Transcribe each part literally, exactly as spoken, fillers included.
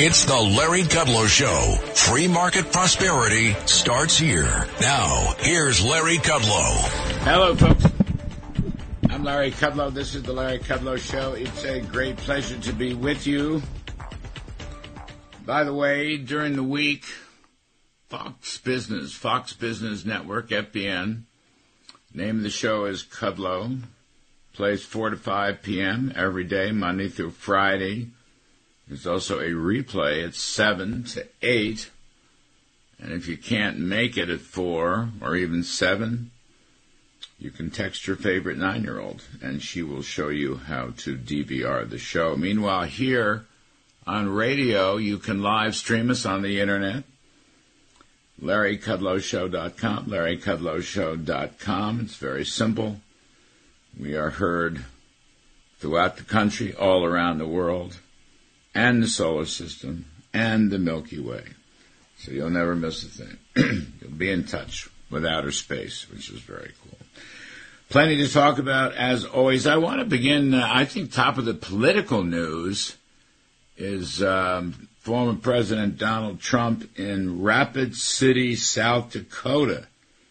It's the Larry Kudlow Show. Free market prosperity starts here. Now, here's Larry Kudlow. Hello, folks. I'm Larry Kudlow. This is the Larry Kudlow Show. It's a great pleasure to be with you. By the way, during the week, Fox Business, Fox Business Network, F B N, name of the show is Kudlow, plays four to five p.m. every day, Monday through Friday. There's also a replay at seven to eight. And if you can't make it at four or even seven, you can text your favorite nine-year-old, and she will show you how to D V R the show. Meanwhile, here on radio, you can live stream us on the Internet, Larry Kudlow Show dot com, Larry Kudlow Show dot com. It's very simple. We are heard throughout the country, all around the world, and the solar system, and the Milky Way. So you'll never miss a thing. You'll be in touch with outer space, which is very cool. Plenty to talk about, as always. I want to begin, uh, I think top of the political news is um, former President Donald Trump in Rapid City, South Dakota.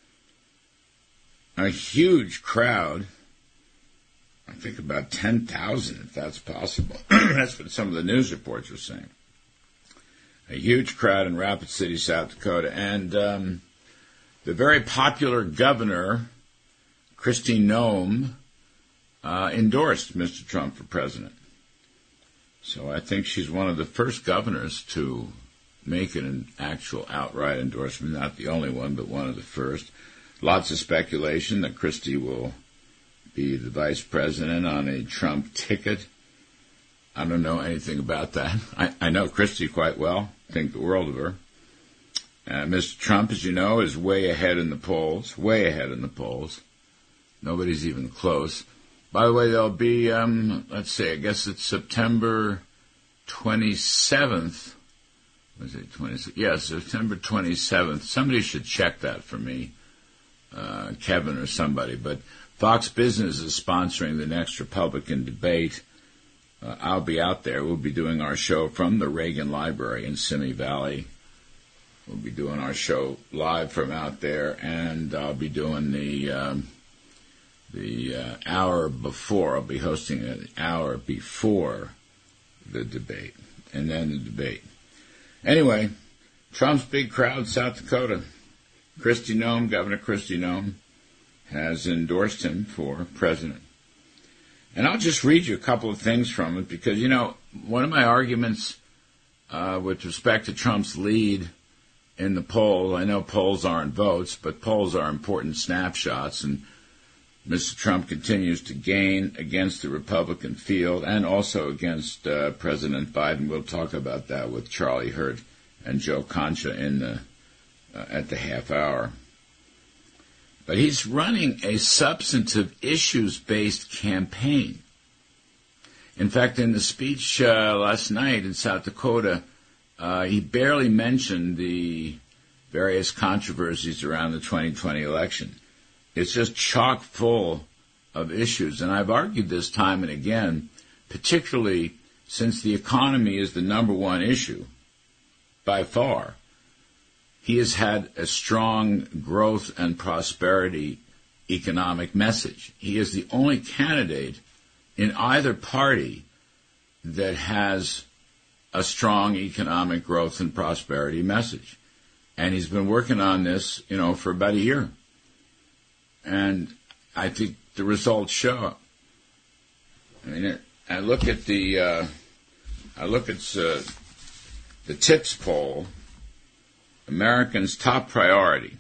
A huge crowd. I think about ten thousand, if that's possible. That's what some of the news reports are saying. A huge crowd in Rapid City, South Dakota. And um, the very popular governor, Kristi Noem, uh, endorsed Mister Trump for president. So I think she's one of the first governors to make it an actual outright endorsement. Not the only one, but one of the first. Lots of speculation that Kristi will be the vice president on a Trump ticket. I don't know anything about that. I, I know Kristi quite well, think the world of her. Uh, Mister Trump, as you know, is way ahead in the polls, way ahead in the polls. Nobody's even close. By the way, there'll be, um, let's see, I guess it's September twenty-seventh. Was it twenty-seventh? Yes, September twenty-seventh. Somebody should check that for me, uh, Kevin or somebody, but Fox Business is sponsoring the next Republican debate. Uh, I'll be out there. We'll be doing our show from the Reagan Library in Simi Valley. We'll be doing our show live from out there, and I'll be doing the um, the uh, hour before. I'll be hosting an hour before the debate, and then the debate. Anyway, Trump's big crowd, South Dakota. Kristi Noem, Governor Kristi Noem, has endorsed him for president. And I'll just read you a couple of things from it because, you know, one of my arguments uh, with respect to Trump's lead in the poll, I know polls aren't votes, but polls are important snapshots, and Mister Trump continues to gain against the Republican field and also against uh, President Biden. We'll talk about that with Charlie Hurt and Joe Concha in the, uh, at the half hour. But he's running a substantive issues-based campaign. In fact, in the speech uh, last night in South Dakota, uh, he barely mentioned the various controversies around the twenty twenty election. It's just chock full of issues. And I've argued this time and again, particularly since the economy is the number one issue by far. He has had a strong growth and prosperity economic message. He is the only candidate in either party that has a strong economic growth and prosperity message. And he's been working on this, you know, for about a year. And I think the results show. I mean, I look at the, uh, I look at uh, the TIPS poll. Americans' top priority: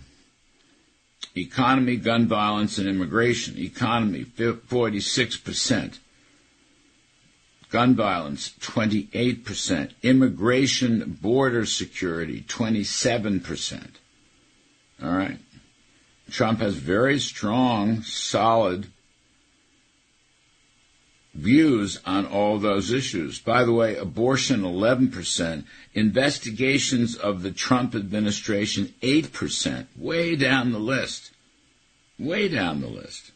economy, gun violence, and immigration. Economy, forty-six percent. Gun violence, twenty-eight percent. Immigration, border security, twenty-seven percent. All right. Trump has very strong, solid views on all those issues. By the way, abortion, eleven percent. Investigations of the Trump administration, eight percent. Way down the list. Way down the list.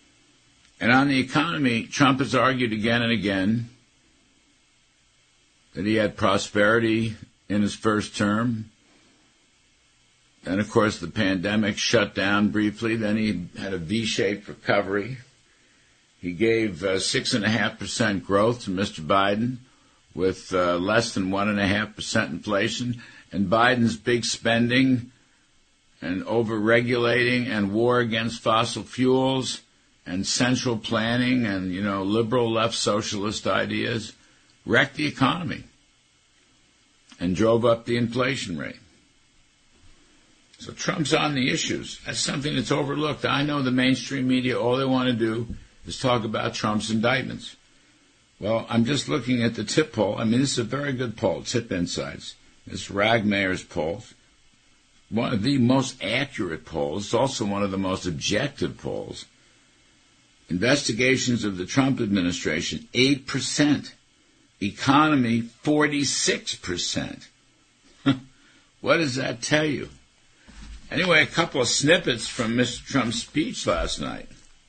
And on the economy, Trump has argued again and again that he had prosperity in his first term. And, of course, the pandemic shut down briefly. Then he had a V-shaped recovery. He gave uh, six point five percent growth to Mister Biden with uh, less than one point five percent inflation. And Biden's big spending and over-regulating and war against fossil fuels and central planning and, you know, liberal left socialist ideas wrecked the economy and drove up the inflation rate. So Trump's on the issues. That's something that's overlooked. I know the mainstream media, all they want to do is talk about Trump's indictments. Well, I'm just looking at the TIP poll. I mean, this is a very good poll, TIP Insights. It's Ragmayer's poll. One of the most accurate polls. It's also one of the most objective polls. Investigations of the Trump administration, eight percent. Economy, forty-six percent. What does that tell you? Anyway, a couple of snippets from Mister Trump's speech last night.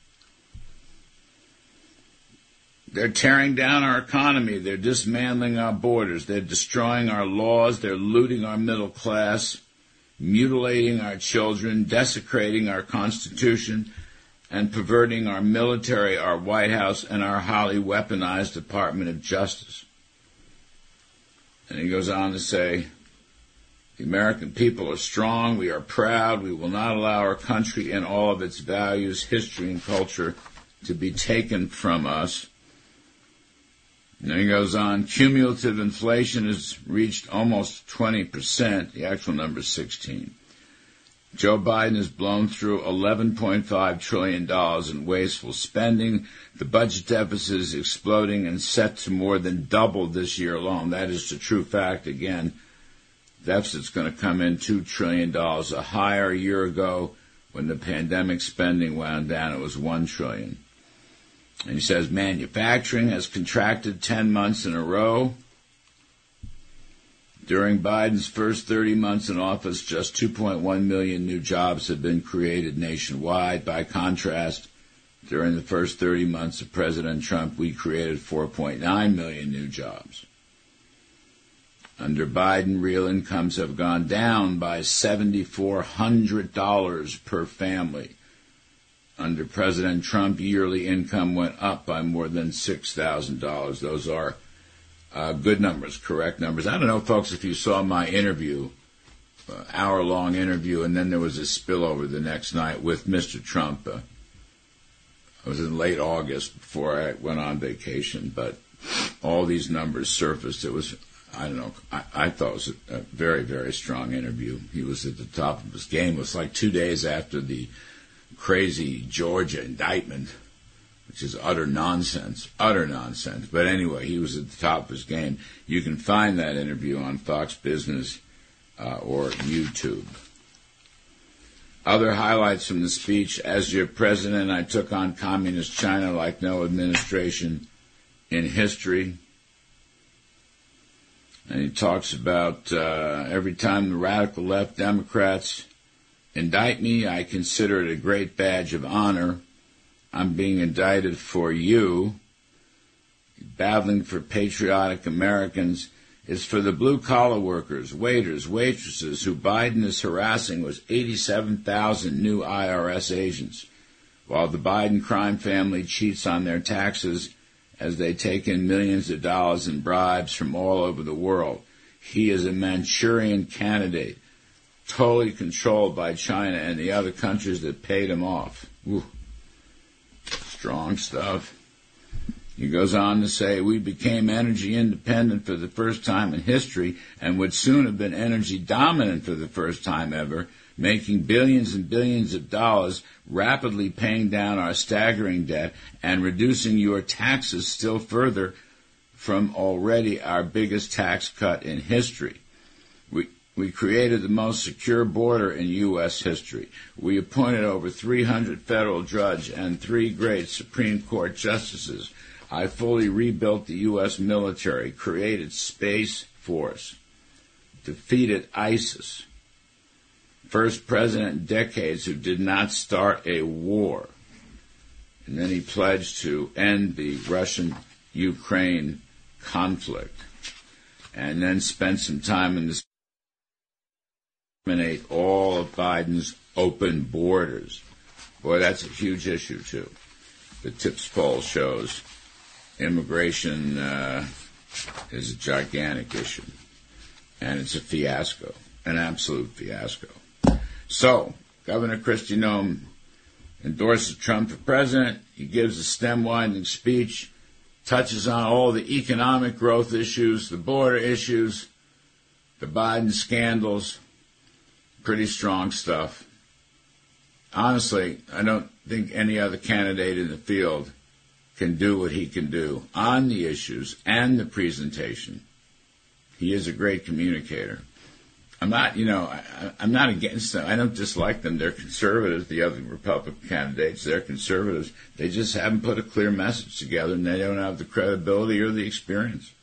They're tearing down our economy. They're dismantling our borders. They're destroying our laws. They're looting our middle class, mutilating our children, desecrating our Constitution, and perverting our military, our White House, and our highly weaponized Department of Justice. And he goes on to say, the American people are strong, we are proud, we will not allow our country and all of its values, history, and culture to be taken from us. And then he goes on, cumulative inflation has reached almost twenty percent, the actual number is sixteen. Joe Biden has blown through eleven point five trillion dollars in wasteful spending. The budget deficit is exploding and set to more than double this year alone. That is the true fact. Again, deficit's going to come in two trillion dollars a higher. A year ago, when the pandemic spending wound down, it was one trillion dollars. And he says manufacturing has contracted ten months in a row. During Biden's first thirty months in office, just two point one million new jobs have been created nationwide. By contrast, during the first thirty months of President Trump, we created four point nine million new jobs. Under Biden, real incomes have gone down by seven thousand four hundred dollars per family. Under President Trump, yearly income went up by more than six thousand dollars. Those are uh, good numbers, correct numbers. I don't know, folks, if you saw my interview, uh, hour-long interview, and then there was a spillover the next night with Mister Trump. Uh, I was in late August before I went on vacation, but all these numbers surfaced. It was, I don't know, I, I thought it was a, a very, very strong interview. He was at the top of his game. It was like two days after the crazy Georgia indictment, which is utter nonsense, utter nonsense. But anyway, he was at the top of his game. You can find that interview on Fox Business uh, or YouTube. Other highlights from the speech: as your president, I took on communist China like no administration in history. And he talks about uh, every time the radical left Democrats indict me, I consider it a great badge of honor. I'm being indicted for you. Battling for patriotic Americans is for the blue-collar workers, waiters, waitresses who Biden is harassing with eighty-seven thousand new I R S agents, while the Biden crime family cheats on their taxes as they take in millions of dollars in bribes from all over the world. He is a Manchurian candidate, totally controlled by China and the other countries that paid him off. Ooh. Strong stuff. He goes on to say, we became energy independent for the first time in history and would soon have been energy dominant for the first time ever, making billions and billions of dollars, rapidly paying down our staggering debt, and reducing your taxes still further from already our biggest tax cut in history. We We created the most secure border in U S history. We appointed over three hundred federal judges and three great Supreme Court justices. I fully rebuilt the U S military, created Space Force, defeated ISIS. First president in decades who did not start a war. And then he pledged to end the Russian-Ukraine conflict. and then spent some time in the eliminate all of Biden's open borders. Boy, that's a huge issue, too. The TIPS poll shows immigration uh, is a gigantic issue, and it's a fiasco, an absolute fiasco. So, Governor Kristi Noem endorses Trump for president. He gives a stem-winding speech, touches on all the economic growth issues, the border issues, the Biden scandals. Pretty strong stuff. Honestly, I don't think any other candidate in the field can do what he can do on the issues and the presentation. He is a great communicator. I'm not, you know, I, I'm not against them. I don't dislike them. They're conservatives, the other Republican candidates. They're conservatives. They just haven't put a clear message together, and they don't have the credibility or the experience.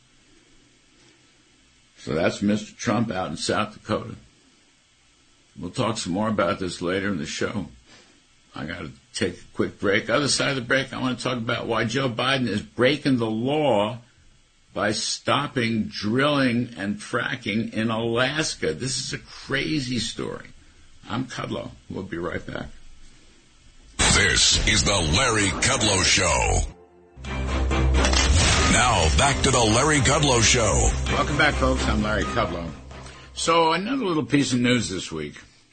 So that's Mister Trump out in South Dakota. We'll talk some more about this later in the show. I got to take a quick break. Other side of the break, I want to talk about why Joe Biden is breaking the law by stopping drilling and fracking in Alaska. This is a crazy story. I'm Kudlow. We'll be right back. This is the Larry Kudlow Show. Now, back to the Larry Kudlow Show. Welcome back, folks. I'm Larry Kudlow. So, another little piece of news this week.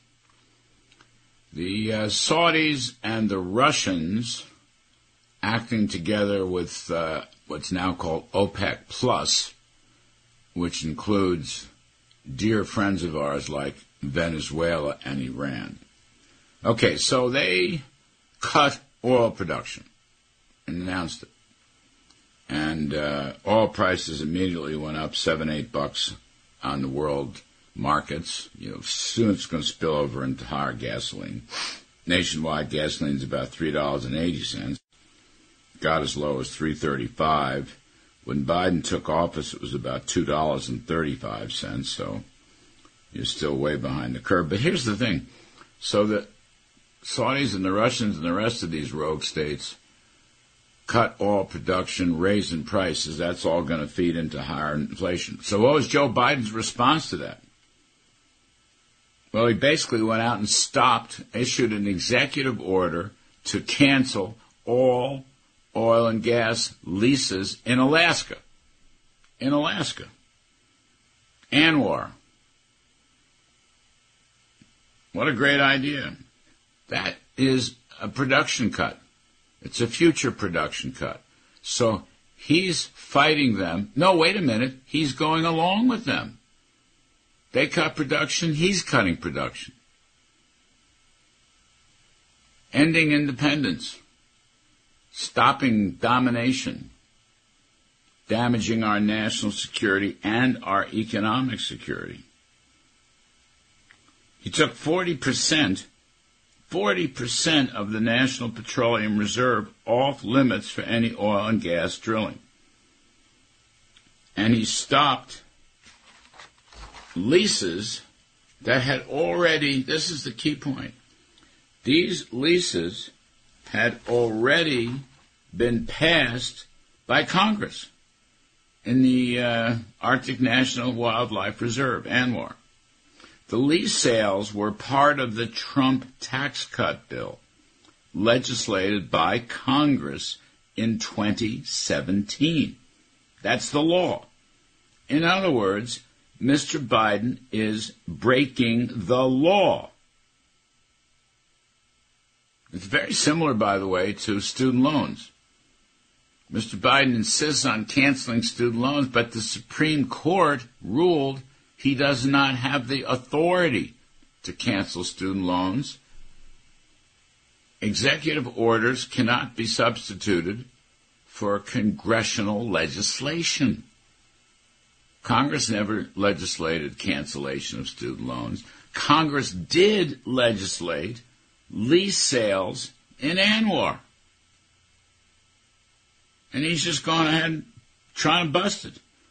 The uh, Saudis and the Russians acting together with uh, what's now called OPEC Plus, which includes dear friends of ours like Venezuela and Iran. Okay, so they cut oil production and announced it. And uh, oil prices immediately went up seven, eight bucks on the world markets. You know, soon it's going to spill over into higher gasoline. Nationwide gasoline is about three dollars and eighty cents. Got as low as three dollars and thirty-five cents. When Biden took office, it was about two dollars and thirty-five cents, so you're still way behind the curve. But here's the thing. So the Saudis and the Russians and the rest of these rogue states cut oil production, raising prices. That's all going to feed into higher inflation. So what was Joe Biden's response to that? Well, he basically went out and stopped, issued an executive order to cancel all oil and gas leases in Alaska. In Alaska. ANWR. What a great idea. That is a production cut. It's a future production cut. So he's fighting them. No, wait a minute. He's going along with them. They cut production. He's cutting production. Ending independence. Stopping domination. Damaging our national security and our economic security. He took forty percent forty percent of the National Petroleum Reserve off limits for any oil and gas drilling. And he stopped leases that had already, this is the key point, these leases had already been passed by Congress in the uh, Arctic National Wildlife Reserve, ANWR. The lease sales were part of the Trump tax cut bill, legislated by Congress in twenty seventeen. That's the law. In other words, Mister Biden is breaking the law. It's very similar, by the way, to student loans. Mister Biden insists on canceling student loans, but the Supreme Court ruled he does not have the authority to cancel student loans. Executive orders cannot be substituted for congressional legislation. Congress never legislated cancellation of student loans. Congress did legislate lease sales in ANWR. And he's just gone ahead and trying to bust it.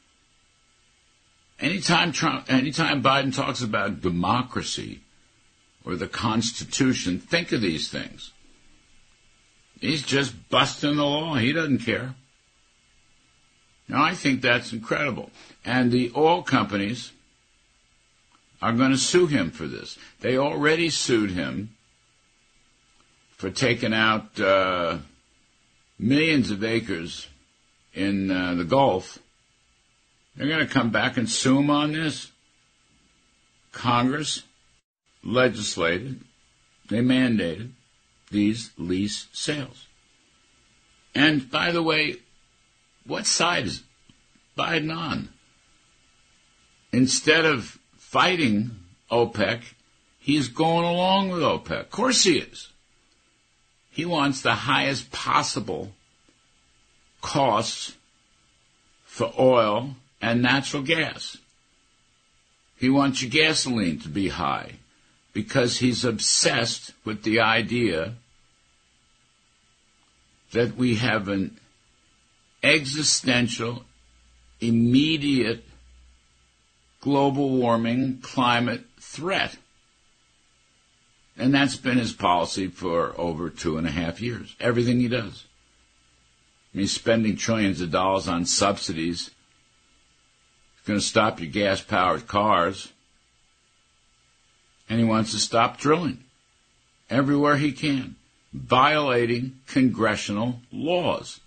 Anytime Trump, anytime Biden talks about democracy or the Constitution, think of these things. He's just busting the law. He doesn't care. Now, I think that's incredible. And the oil companies are going to sue him for this. They already sued him for taking out uh, millions of acres in uh, the Gulf. They're going to come back and sue him on this. Congress legislated, they mandated these lease sales. And, by the way, what side is Biden on? Instead of fighting OPEC, he's going along with OPEC. Of course he is. He wants the highest possible costs for oil and natural gas. He wants your gasoline to be high because he's obsessed with the idea that we have an existential, immediate global warming climate threat. And that's been his policy for over two and a half years. Everything he does. I mean, he's spending trillions of dollars on subsidies. He's going to stop your gas-powered cars. And he wants to stop drilling everywhere he can, violating congressional laws.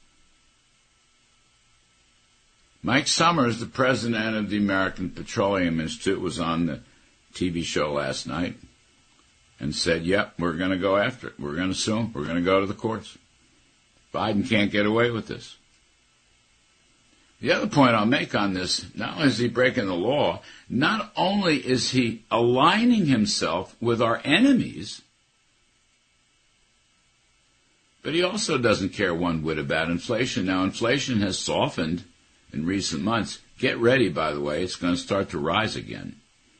Mike Summers, the president of the American Petroleum Institute, was on the T V show last night and said, yep, we're going to go after it. We're going to sue him. We're going to go to the courts. Biden can't get away with this. The other point I'll make on this, not only is he breaking the law, not only is he aligning himself with our enemies, but he also doesn't care one whit about inflation. Now, inflation has softened in recent months. Get ready, by the way, it's going to start to rise again.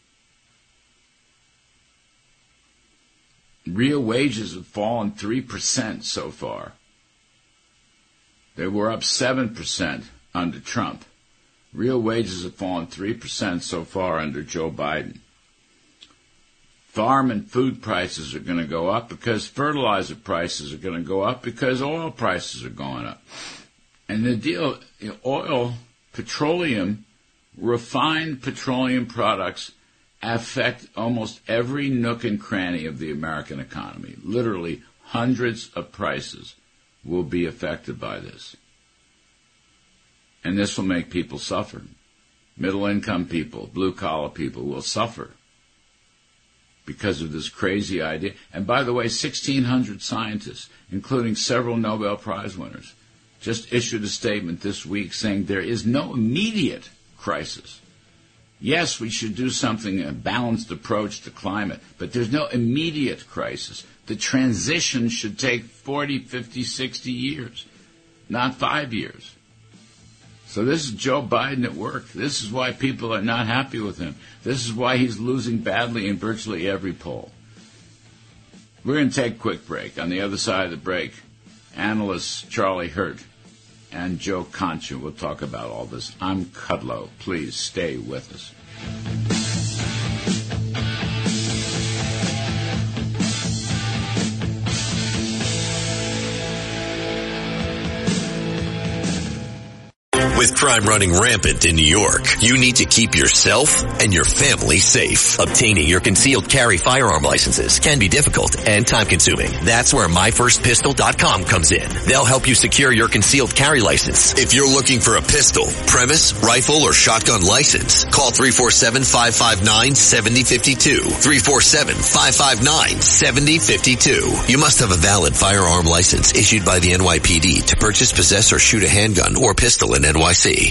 Real wages have fallen three percent so far. They were up seven percent under Trump. Real wages have fallen three percent so far under Joe Biden. Farm and food prices are going to go up because fertilizer prices are going to go up because oil prices are going up. And the deal, you know, oil, petroleum, refined petroleum products affect almost every nook and cranny of the American economy. Literally hundreds of prices will be affected by this. And this will make people suffer. Middle-income people, blue-collar people will suffer because of this crazy idea. And by the way, sixteen hundred scientists, including several Nobel Prize winners, just issued a statement this week saying there is no immediate crisis. Yes, we should do something, a balanced approach to climate, but there's no immediate crisis. The transition should take forty, fifty, sixty years, not five years. So this is Joe Biden at work. This is why people are not happy with him. This is why he's losing badly in virtually every poll. We're going to take a quick break. On the other side of the break, analysts Charlie Hurt and Joe Concha will talk about all this. I'm Kudlow. Please stay with us. With crime running rampant in New York, you need to keep yourself and your family safe. Obtaining your concealed carry firearm licenses can be difficult and time-consuming. That's where my first pistol dot com comes in. They'll help you secure your concealed carry license. If you're looking for a pistol, premise, rifle, or shotgun license, call three four seven, five five nine, seven zero five two. three four seven, five five nine, seven zero five two. You must have a valid firearm license issued by the N Y P D to purchase, possess, or shoot a handgun or pistol in N Y C.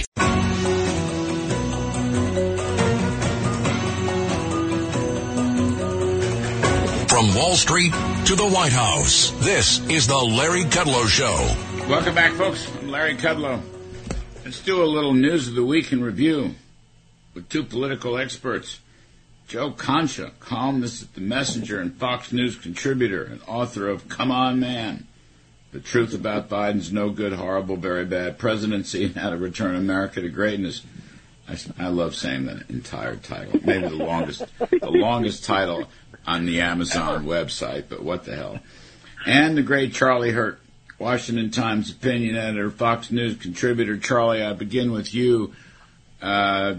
From Wall Street to the White House, this is the Larry Kudlow Show. Welcome back, folks. I'm Larry Kudlow. Let's do a little news of the week in review with two political experts. Joe Concha, columnist at The Messenger and Fox News contributor and author of Come On Man, The Truth About Biden's No Good, Horrible, Very Bad Presidency and How to Return America to Greatness. I, I love saying the entire title. Maybe the longest, the longest title on the Amazon website, but what the hell. And the great Charlie Hurt, Washington Times opinion editor, Fox News contributor. Charlie, I begin with you. Uh,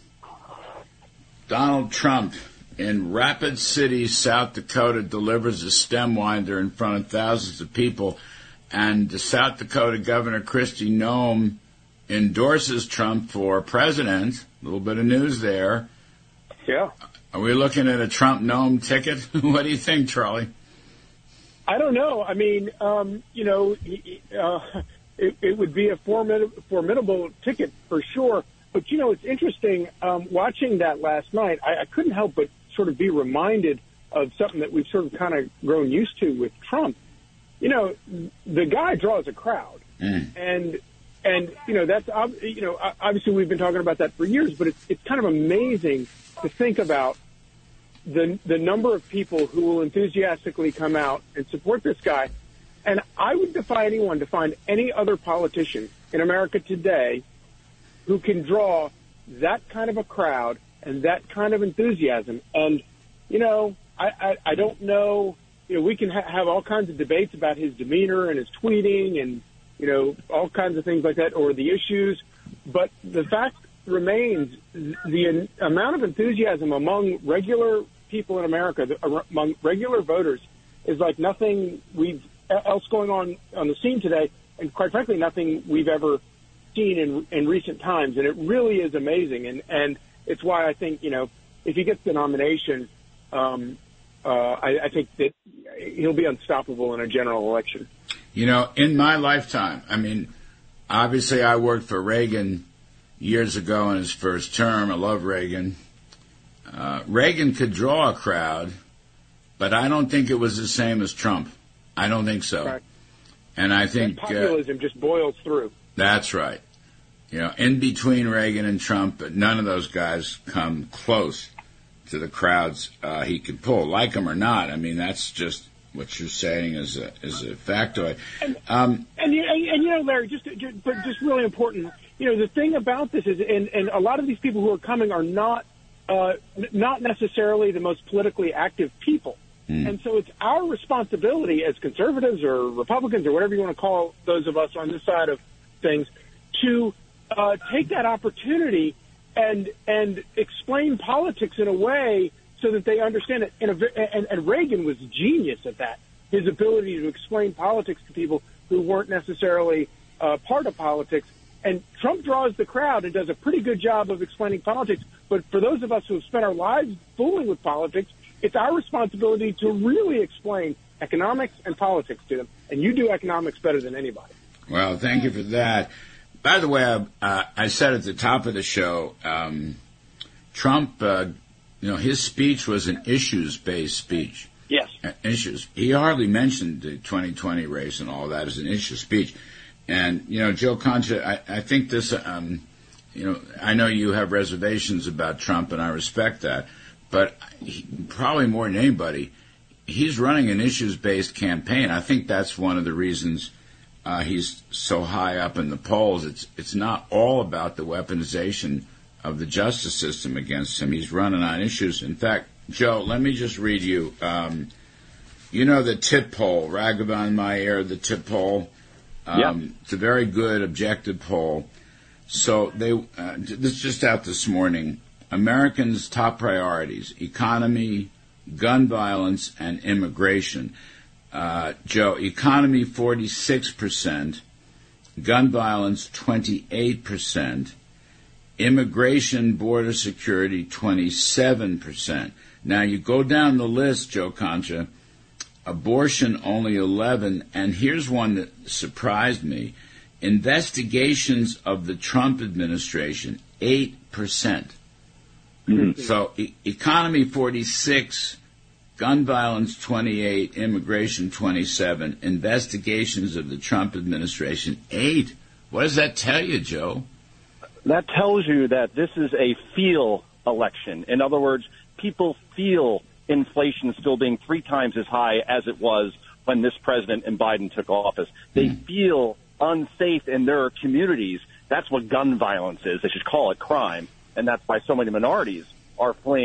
Donald Trump in Rapid City, South Dakota, delivers a stem winder in front of thousands of people, and the South Dakota Governor Kristi Noem endorses Trump for president. A little bit of news there. Yeah. Are we looking at a Trump-Noem ticket? What do you think, Charlie? I don't know. I mean, um, you know, uh, it, it would be a formid- formidable ticket for sure. But, you know, it's interesting. Um, watching that last night, I, I couldn't help but sort of be reminded of something that we've sort of kind of grown used to with Trump. You know, the guy draws a crowd. Mm. And, and you know, that's, you know, obviously we've been talking about that for years, but it's, it's kind of amazing to think about the the number of people who will enthusiastically come out and support this guy. And I would defy anyone to find any other politician in America today who can draw that kind of a crowd and that kind of enthusiasm. And, you know, I, I, I don't know, you know, we can ha- have all kinds of debates about his demeanor and his tweeting and, you know, all kinds of things like that, or the issues. But the fact remains, the amount of enthusiasm among regular people in America, among regular voters, is like nothing we've else going on on the scene today, and quite frankly, nothing we've ever seen in in recent times. And it really is amazing, and and it's why I think, you know, if he gets the nomination, um, uh, I, I think that he'll be unstoppable in a general election. You know, in my lifetime, I mean, obviously I worked for Reagan years ago in his first term. I love Reagan. Uh, Reagan could draw a crowd, but I don't think it was the same as Trump. I don't think so. Right. And I think and populism uh, just boils through. That's right. You know, in between Reagan and Trump, none of those guys come close to the crowds uh, he could pull, like him or not. I mean, that's just what you're saying is a, is a factoid. And, um, and, and, and, you know, Larry, just, just, but just really important, you know, the thing about this is, and, and a lot of these people who are coming are not, Uh, not necessarily the most politically active people. Mm. And so it's our responsibility as conservatives or Republicans or whatever you want to call those of us on this side of things to uh, take that opportunity and and explain politics in a way so that they understand it. And, a, and, and Reagan was genius at that, his ability to explain politics to people who weren't necessarily uh, part of politics. And Trump draws the crowd and does a pretty good job of explaining politics. But for those of us who have spent our lives fooling with politics, it's our responsibility to really explain economics and politics to them. And you do economics better than anybody. Well, thank you for that. By the way, uh, I said at the top of the show, um, Trump, uh, you know, his speech was an issues-based speech. Yes. Uh, issues. He hardly mentioned the twenty twenty race and all that as an issue speech. And, you know, Joe Concha, I, I think this, um, you know, I know you have reservations about Trump, and I respect that. But he, probably more than anybody, he's running an issues-based campaign. I think that's one of the reasons uh, he's so high up in the polls. It's it's not all about the weaponization of the justice system against him. He's running on issues. In fact, Joe, let me just read you. Um, you know the Tip poll, Raghavan Meyer, the Tip poll. Um, yep. It's a very good, objective poll. So they uh, this is just out this morning. Americans' top priorities: economy, gun violence, and immigration. Uh, Joe, economy forty-six percent, gun violence twenty-eight percent, immigration, border security twenty-seven percent. Now you go down the list, Joe Concha. Abortion only eleven, and here's one that surprised me. Investigations of the Trump administration, eight percent. Mm-hmm. So e- economy forty-six, gun violence twenty-eight, immigration twenty-seven, investigations of the Trump administration, eight. What does that tell you, Joe? That tells you that this is a feel election. In other words, people feel inflation still being three times as high as it was when this president and Biden took office. They mm. feel unsafe in their communities. That's what gun violence is. They should call it crime. And that's why so many minorities are fleeing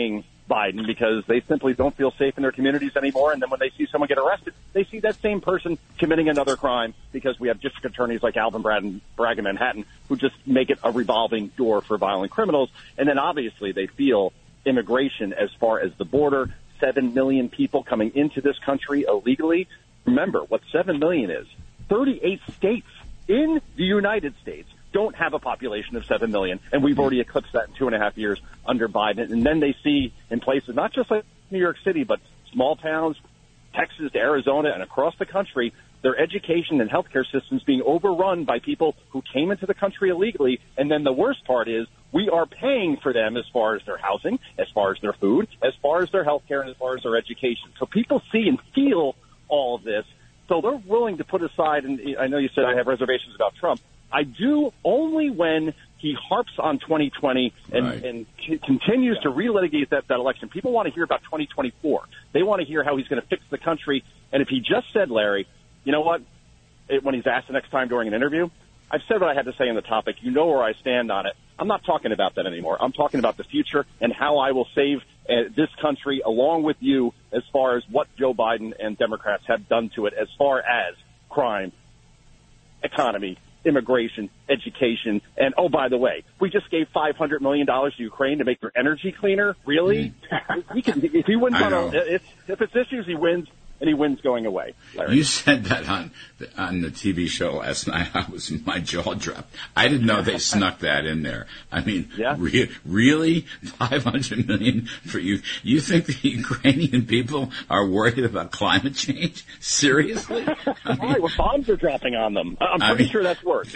Biden because they simply don't feel safe in their communities anymore. And then when they see someone get arrested, they see that same person committing another crime because we have district attorneys like Alvin Bragg, Bragg in Manhattan who just make it a revolving door for violent criminals. And then obviously they feel immigration as far as the border, seven million people coming into this country illegally. Remember what seven million is. thirty-eight states in the United States don't have a population of seven million, and we've already eclipsed that in two and a half years under Biden. And then they see in places, not just like New York City, but small towns, Texas to Arizona and across the country, their education and healthcare systems being overrun by people who came into the country illegally. And then the worst part is we are paying for them as far as their housing, as far as their food, as far as their healthcare, and as far as their education. So people see and feel all of this. So they're willing to put aside, and I know you said I have reservations about Trump. I do only when he harps on twenty twenty and, right. and c- continues yeah. to relitigate that, that election. People want to hear about twenty twenty-four. They want to hear how he's going to fix the country. And if he just said, Larry, you know what, it, when he's asked the next time during an interview, I've said what I had to say on the topic. You know where I stand on it. I'm not talking about that anymore. I'm talking about the future and how I will save uh, this country along with you as far as what Joe Biden and Democrats have done to it as far as crime, economy, immigration, education, and, oh, by the way, we just gave five hundred million dollars to Ukraine to make their energy cleaner. Really? Mm. he can, if he wins on a, if, if it's issues, he wins, and he wins going away. Larry. You said that on the, on the T V show last night. I was, my jaw dropped. I didn't know they snuck that in there. I mean, yeah. re- really? five hundred million dollars for you? You think the Ukrainian people are worried about climate change? Seriously? I mean, right, well, bombs are dropping on them. I'm pretty I mean, sure that's worse.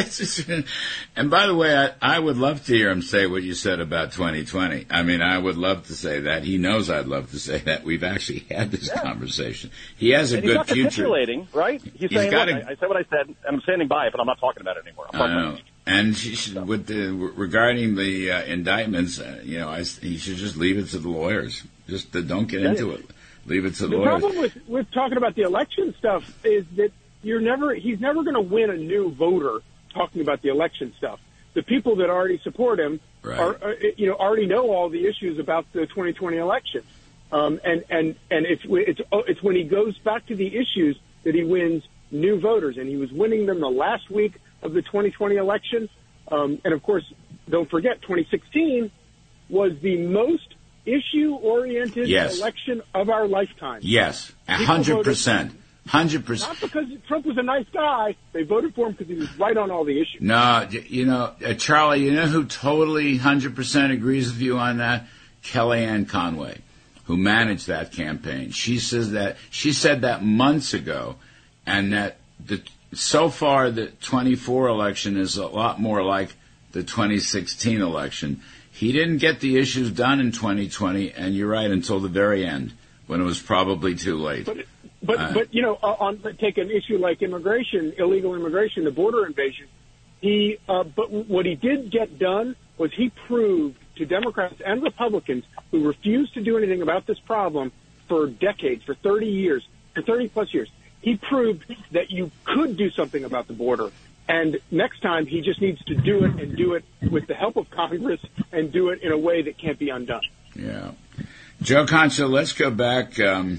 And by the way, I, I would love to hear him say what you said about twenty twenty. I mean, I would love to say that. He knows I'd love to say that. We've actually had this yeah. conversation. He has a and good he's not future. Capitulating, right? He's, he's saying, look, a, I, I said what I said, and I'm standing by it, but I'm not talking about it anymore. I'm I know. And she should, so. with the, regarding the uh, indictments, uh, you know, I, he should just leave it to the lawyers. Just uh, don't get into it. Leave it to the, the lawyers. The problem with, with talking about the election stuff is that you're never he's never going to win a new voter talking about the election stuff. The people that already support him right. are, are, you know, already know all the issues about the twenty twenty election. Um, and, and, and it's, it's, it's when he goes back to the issues that he wins new voters. And he was winning them the last week of the twenty twenty election. Um, and, of course, don't forget, twenty sixteen was the most issue-oriented yes. election of our lifetime. Yes, one hundred percent. one hundred percent. Not because Trump was a nice guy. They voted for him because he was right on all the issues. No, you know, uh, Charlie, you know who totally one hundred percent agrees with you on that? Kellyanne Conway, who managed that campaign. She says that she said that months ago, and that the so far the twenty-four election is a lot more like the twenty sixteen election. He didn't get the issues done in twenty twenty, and you're right, until the very end, when it was probably too late. But, but, uh, but you know, on take an issue like immigration, illegal immigration, the border invasion. He, uh, but what he did get done was he proved to Democrats and Republicans who refused to do anything about this problem for decades, for thirty years, for thirty plus years. He proved that you could do something about the border. And next time, he just needs to do it and do it with the help of Congress and do it in a way that can't be undone. Yeah. Joe Concha, let's go back. Um,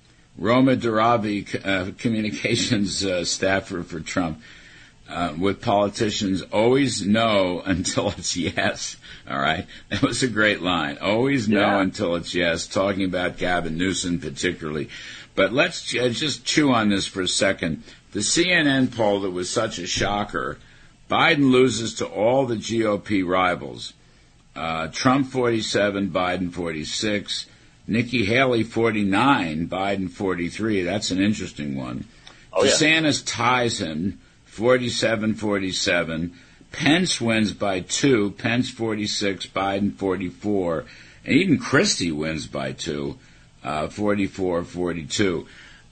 Roma Darabi, uh, communications uh, staffer for Trump, uh, with politicians, always no until it's yes. All right? That was a great line. Always no yeah. until it's yes, talking about Gavin Newsom particularly. But let's uh, just chew on this for a second. The C N N poll that was such a shocker, Biden loses to all the G O P rivals. Uh, Trump forty-seven, Biden forty-six, Nikki Haley forty-nine, Biden forty-three. That's an interesting one. Oh, DeSantis yeah. ties him, forty-seven forty-seven. Pence wins by two, Pence forty-six, Biden forty-four. And even Christie wins by two, uh, forty-four forty-two.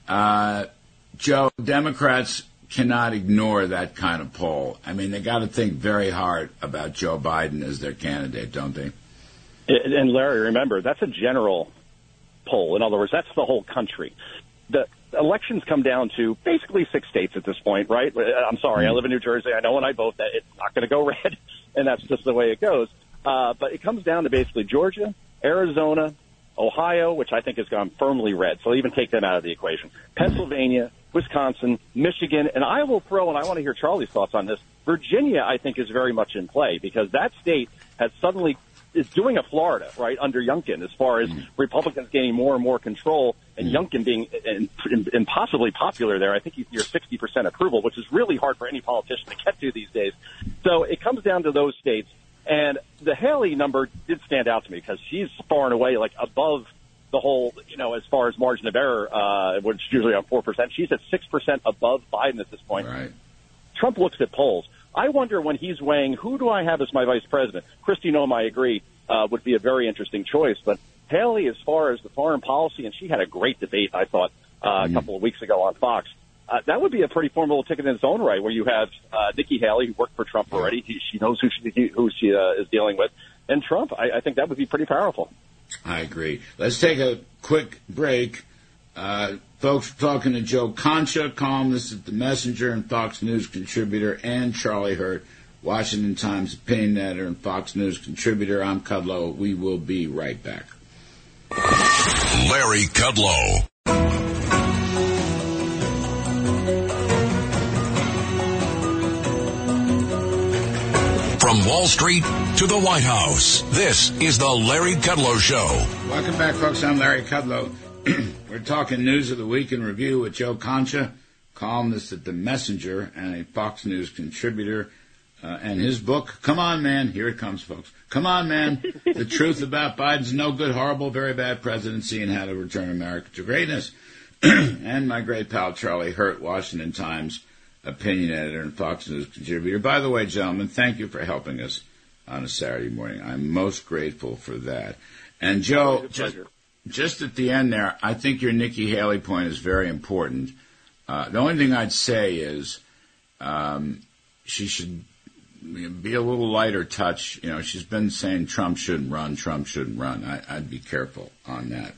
Uh, Joe, Democrats cannot ignore that kind of poll. I mean, they got to think very hard about Joe Biden as their candidate, don't they? And Larry, remember, that's a general poll. In other words, that's the whole country. The elections come down to basically six states at this point, right? I'm sorry, I live in New Jersey. I know when I vote that it's not going to go red, and that's just the way it goes. Uh, but it comes down to basically Georgia, Arizona, Ohio, which I think has gone firmly red, so I'll even take them out of the equation. Pennsylvania, Wisconsin, Michigan, and I will throw, and I want to hear Charlie's thoughts on this, Virginia, I think, is very much in play because that state has suddenly is doing a Florida, right, under Youngkin, as far as mm. Republicans gaining more and more control, and mm. Youngkin being impossibly popular there. I think he's near sixty percent approval, which is really hard for any politician to get to these days. So it comes down to those states. And the Haley number did stand out to me because she's far and away, like, above the whole, you know, as far as margin of error, uh, which is usually on four percent. She's at six percent above Biden at this point. Right. Trump looks at polls. I wonder when he's weighing, who do I have as my vice president? Kristi Noem, I agree, uh, would be a very interesting choice. But Haley, as far as the foreign policy, and she had a great debate, I thought, uh, mm. a couple of weeks ago on Fox. Uh, that would be a pretty formidable ticket in its own right, where you have uh, Nikki Haley, who worked for Trump already. He, she knows who she, who she uh, is dealing with. And Trump, I, I think that would be pretty powerful. I agree. Let's take a quick break. Uh, folks, talking to Joe Concha, columnist at The Messenger and Fox News contributor, and Charlie Hurt, Washington Times opinion editor and Fox News contributor. I'm Kudlow. We will be right back. Larry Kudlow. From Wall Street to the White House, this is the Larry Kudlow Show. Welcome back, folks. I'm Larry Kudlow. We're talking News of the Week in Review with Joe Concha, columnist at The Messenger and a Fox News contributor. Uh, and his book, Come On, Man. Here it comes, folks. Come On, Man. The Truth About Biden's No Good, Horrible, Very Bad Presidency and How to Return America to Greatness. And my great pal, Charlie Hurt, Washington Times opinion editor and Fox News contributor. By the way, gentlemen, thank you for helping us on a Saturday morning. I'm most grateful for that. And, Joe, just, just at the end there, I think your Nikki Haley point is very important. Uh, the only thing I'd say is um, she should be a little lighter touch. You know, she's been saying Trump shouldn't run, Trump shouldn't run. I, I'd be careful on that.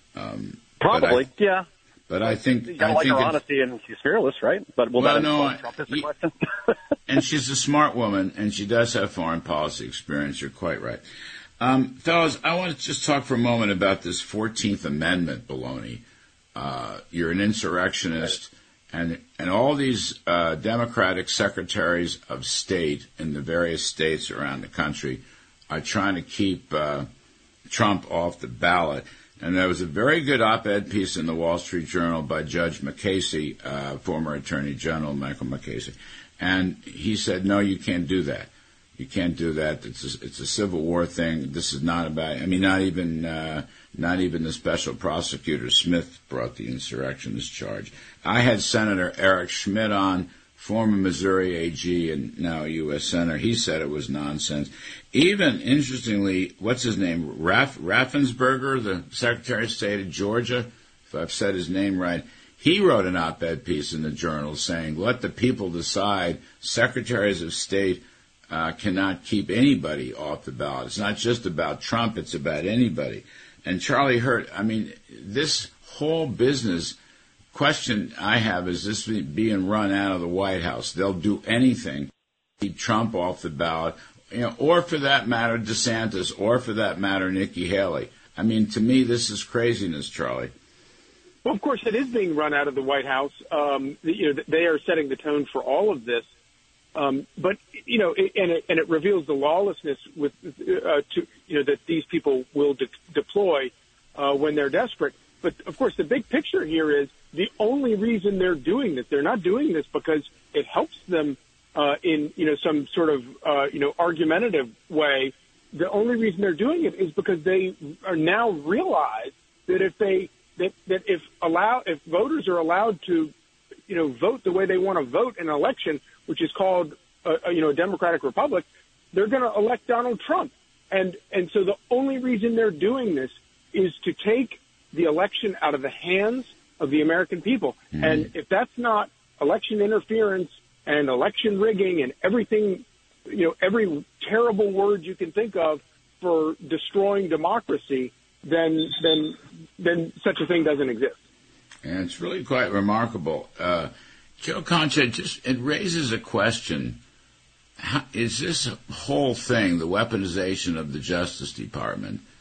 Um, Probably, I, yeah. But I think... You gotta I like think her honesty, and she's fearless, right? But will well, that no, I, Trump is the he, question? And she's a smart woman, and she does have foreign policy experience. You're quite right. Um, fellas, I want to just talk for a moment about this fourteenth Amendment baloney. Uh, you're an insurrectionist, and and all these uh, Democratic secretaries of state in the various states around the country are trying to keep uh, Trump off the ballot. And there was a very good op-ed piece in the Wall Street Journal by Judge McCasey, uh, former Attorney General Michael McCasey. And he said, no, you can't do that. You can't do that. It's a, it's a Civil War thing. This is not about, I mean, not even, uh, not even the special prosecutor Smith brought the insurrectionist charge. I had Senator Eric Schmidt on, former Missouri A G and now U S Senator. He said it was nonsense. Even, interestingly, what's his name? Raff, Raffensperger, the Secretary of State of Georgia, if I've said his name right, he wrote an op-ed piece in the Journal saying, let the people decide. Secretaries of State uh, cannot keep anybody off the ballot. It's not just about Trump, it's about anybody. And Charlie Hurt, I mean, this whole business question I have is this being run out of the White House. They'll do anything to keep Trump off the ballot, you know, or for that matter, DeSantis, or for that matter, Nikki Haley. I mean, to me, this is craziness, Charlie. Well, of course, it is being run out of the White House. Um, you know, they are setting the tone for all of this. Um, but, you know, it, and, it, and it reveals the lawlessness with, uh, to, you know, that these people will de- deploy uh, when they're desperate. But, of course, the big picture here is the only reason they're doing this, they're not doing this because it helps them uh, in, you know, some sort of, uh, you know, argumentative way. The only reason they're doing it is because they are now realize that if they that, that if allow if voters are allowed to, you know, vote the way they want to vote in an election, which is called, a, you know, a democratic republic, they're going to elect Donald Trump. And and so the only reason they're doing this is to take the election out of the hands of the American people. Mm-hmm. And if that's not election interference and election rigging and everything, you know, every terrible word you can think of for destroying democracy, then then then such a thing doesn't exist. And it's really quite remarkable. Uh, Joe Concha, just it raises a question. How, is this whole thing, the weaponization of the Justice Department,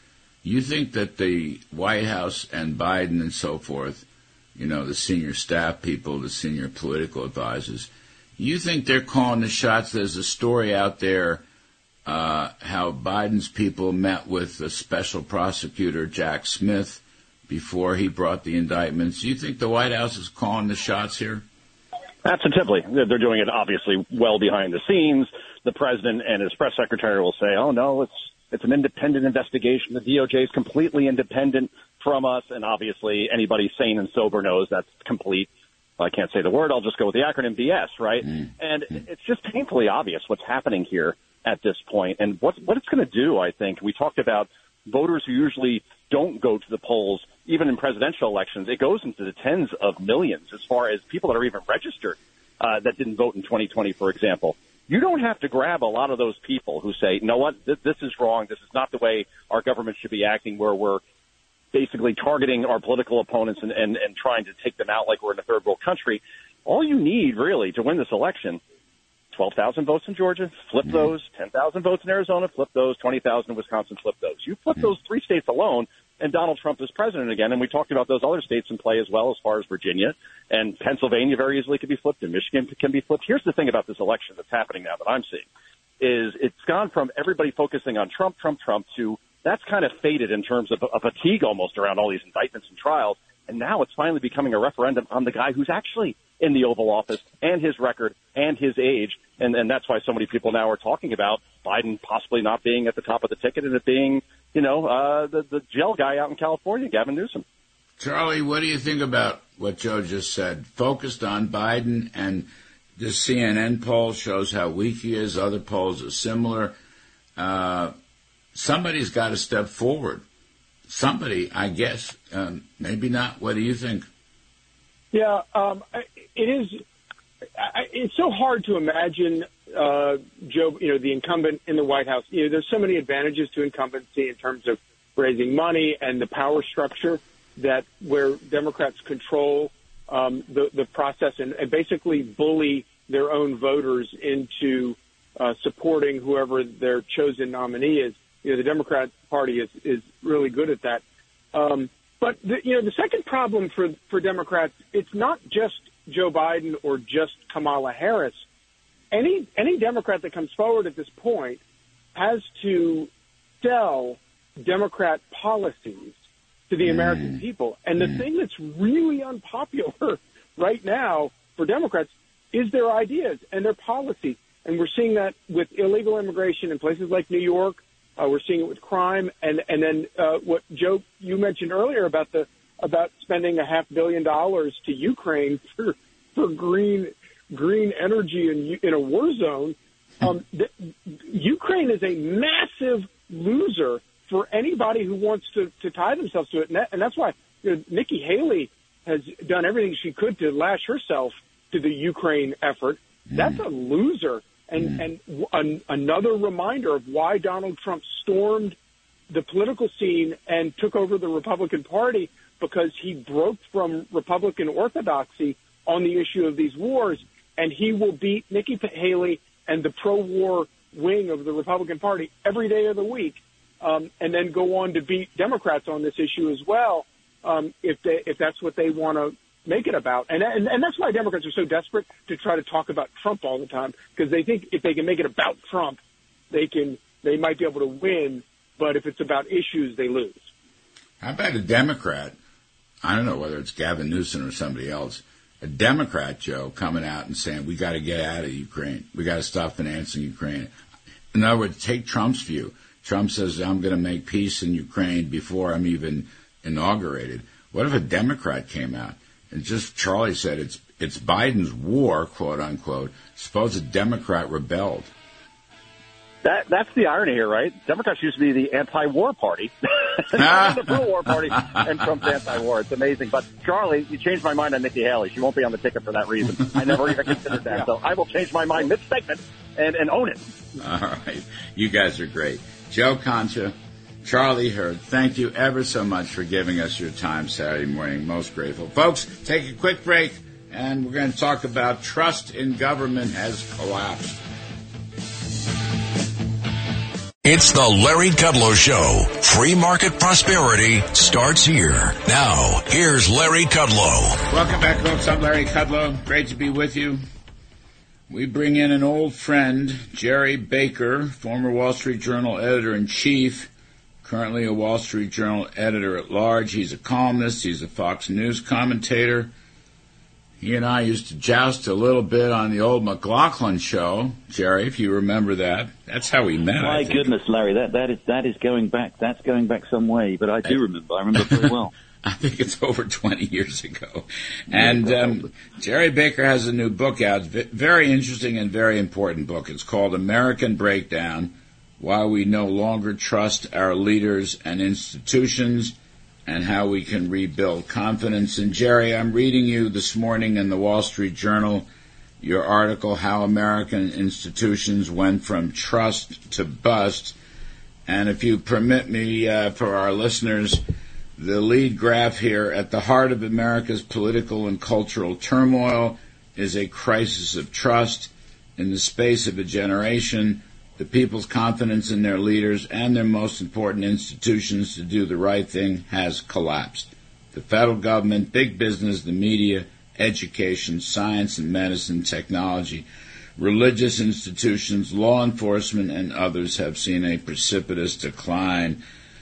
you think that the White House and Biden and so forth, you know, the senior staff people, the senior political advisors, you think they're calling the shots? There's a story out there uh, how Biden's people met with the special prosecutor, Jack Smith, before he brought the indictments. Do you think the White House is calling the shots here? Absolutely. They're doing it obviously well behind the scenes. The president and his press secretary will say, oh, no, it's it's an independent investigation. The D O J is completely independent from us. And obviously anybody sane and sober knows that's complete. I can't say the word. I'll just go with the acronym B S, right? Mm. And it's just painfully obvious what's happening here at this point. And what, what it's going to do, I think, we talked about voters who usually don't go to the polls, even in presidential elections. It goes into the tens of millions as far as people that are even registered uh, that didn't vote in twenty twenty, for example. You don't have to grab a lot of those people who say, you know what, this, this is wrong. This is not the way our government should be acting, where we're basically targeting our political opponents and, and, and trying to take them out like we're in a third world country. All you need, really, to win this election, twelve thousand votes in Georgia, flip mm-hmm. those, ten thousand votes in Arizona, flip those, twenty thousand in Wisconsin, flip those. You flip mm-hmm. those three states alone, and Donald Trump is president again. And we talked about those other states in play as well, as far as Virginia. And Pennsylvania very easily could be flipped, and Michigan can be flipped. Here's the thing about this election that's happening now that I'm seeing, is it's gone from everybody focusing on Trump, Trump, Trump, to that's kind of faded in terms of a fatigue almost around all these indictments and trials. And now it's finally becoming a referendum on the guy who's actually in the Oval Office and his record and his age. And, and that's why so many people now are talking about Biden possibly not being at the top of the ticket and it being, you know, uh, the, the gel guy out in California, Gavin Newsom. Charlie, what do you think about what Joe just said? Focused on Biden, and this C N N poll shows how weak he is. Other polls are similar. Uh, somebody's got to step forward. Somebody, I guess, um, maybe not. What do you think? Yeah, um, it is. It's so hard to imagine, uh, Joe, you know, the incumbent in the White House. You know, there's so many advantages to incumbency in terms of raising money and the power structure that where Democrats control um, the, the process and, and basically bully their own voters into uh, supporting whoever their chosen nominee is. You know, the Democrat Party is, is really good at that. Um, but, the, you know, the second problem for, for Democrats, it's not just Joe Biden or just Kamala Harris. Any any Democrat that comes forward at this point has to sell Democrat policies to the American mm. people. And the mm. thing that's really unpopular right now for Democrats is their ideas and their policies. And we're seeing that with illegal immigration in places like New York. Uh, we're seeing it with crime. And, and then uh, what, Joe, you mentioned earlier about the about spending a half billion dollars to Ukraine for, for green green energy in, in a war zone. Um, the, Ukraine is a massive loser for anybody who wants to, to tie themselves to it. And, that, and that's why you know, Nikki Haley has done everything she could to lash herself to the Ukraine effort. Mm. That's a loser. And, mm. and an, another reminder of why Donald Trump stormed the political scene and took over the Republican Party, because he broke from Republican orthodoxy on the issue of these wars. And he will beat Nikki Haley and the pro-war wing of the Republican Party every day of the week. Um, and then go on to beat Democrats on this issue as well, um, if they, if that's what they want to make it about. And, and and that's why Democrats are so desperate to try to talk about Trump all the time, because they think if they can make it about Trump, they can they might be able to win. But if it's about issues, they lose. How about a Democrat? I don't know whether it's Gavin Newsom or somebody else. A Democrat, Joe, coming out and saying we got to get out of Ukraine. We got to stop financing Ukraine. In other words, take Trump's view. Trump says, I'm going to make peace in Ukraine before I'm even inaugurated. What if a Democrat came out and just, Charlie said, it's it's Biden's war, quote unquote. Suppose a Democrat rebelled. That That's the irony here, right? Democrats used to be the anti-war party. Now the pro-war party, and Trump's anti-war. It's amazing. But, Charlie, you changed my mind on Nikki Haley. She won't be on the ticket for that reason. I never even considered that. Yeah. So I will change my mind mid-segment and, and own it. All right. You guys are great. Joe Concha, Charlie Hurd, thank you ever so much for giving us your time Saturday morning. Most grateful. Folks, take a quick break, and we're going to talk about trust in government has collapsed. It's the Larry Kudlow Show. Free market prosperity starts here. Now, here's Larry Kudlow. Welcome back, folks. I'm Larry Kudlow. Great to be with you. We bring in an old friend, Jerry Baker, former Wall Street Journal editor-in-chief, currently a Wall Street Journal editor-at-large. He's a columnist. He's a Fox News commentator. He and I used to joust a little bit on the old McLaughlin show, Jerry, if you remember that. That's how we met. My goodness, Larry, that that is that is going back. That's going back some way, but I do remember. I remember very well. I think it's over twenty years ago. And um, Jerry Baker has a new book out, very interesting and very important book. It's called American Breakdown: Why We No Longer Trust Our Leaders and Institutions, and How We Can Rebuild Confidence. And Jerry, I'm reading you this morning in the Wall Street Journal your article, How American Institutions Went from Trust to Bust. And if you permit me, uh, for our listeners, the lead graph here: at the heart of America's political and cultural turmoil is a crisis of trust. In the space of a generation, the people's confidence in their leaders and their most important institutions to do the right thing has collapsed. The federal government, big business, the media, education, science and medicine, technology, religious institutions, law enforcement, and others have seen a precipitous decline.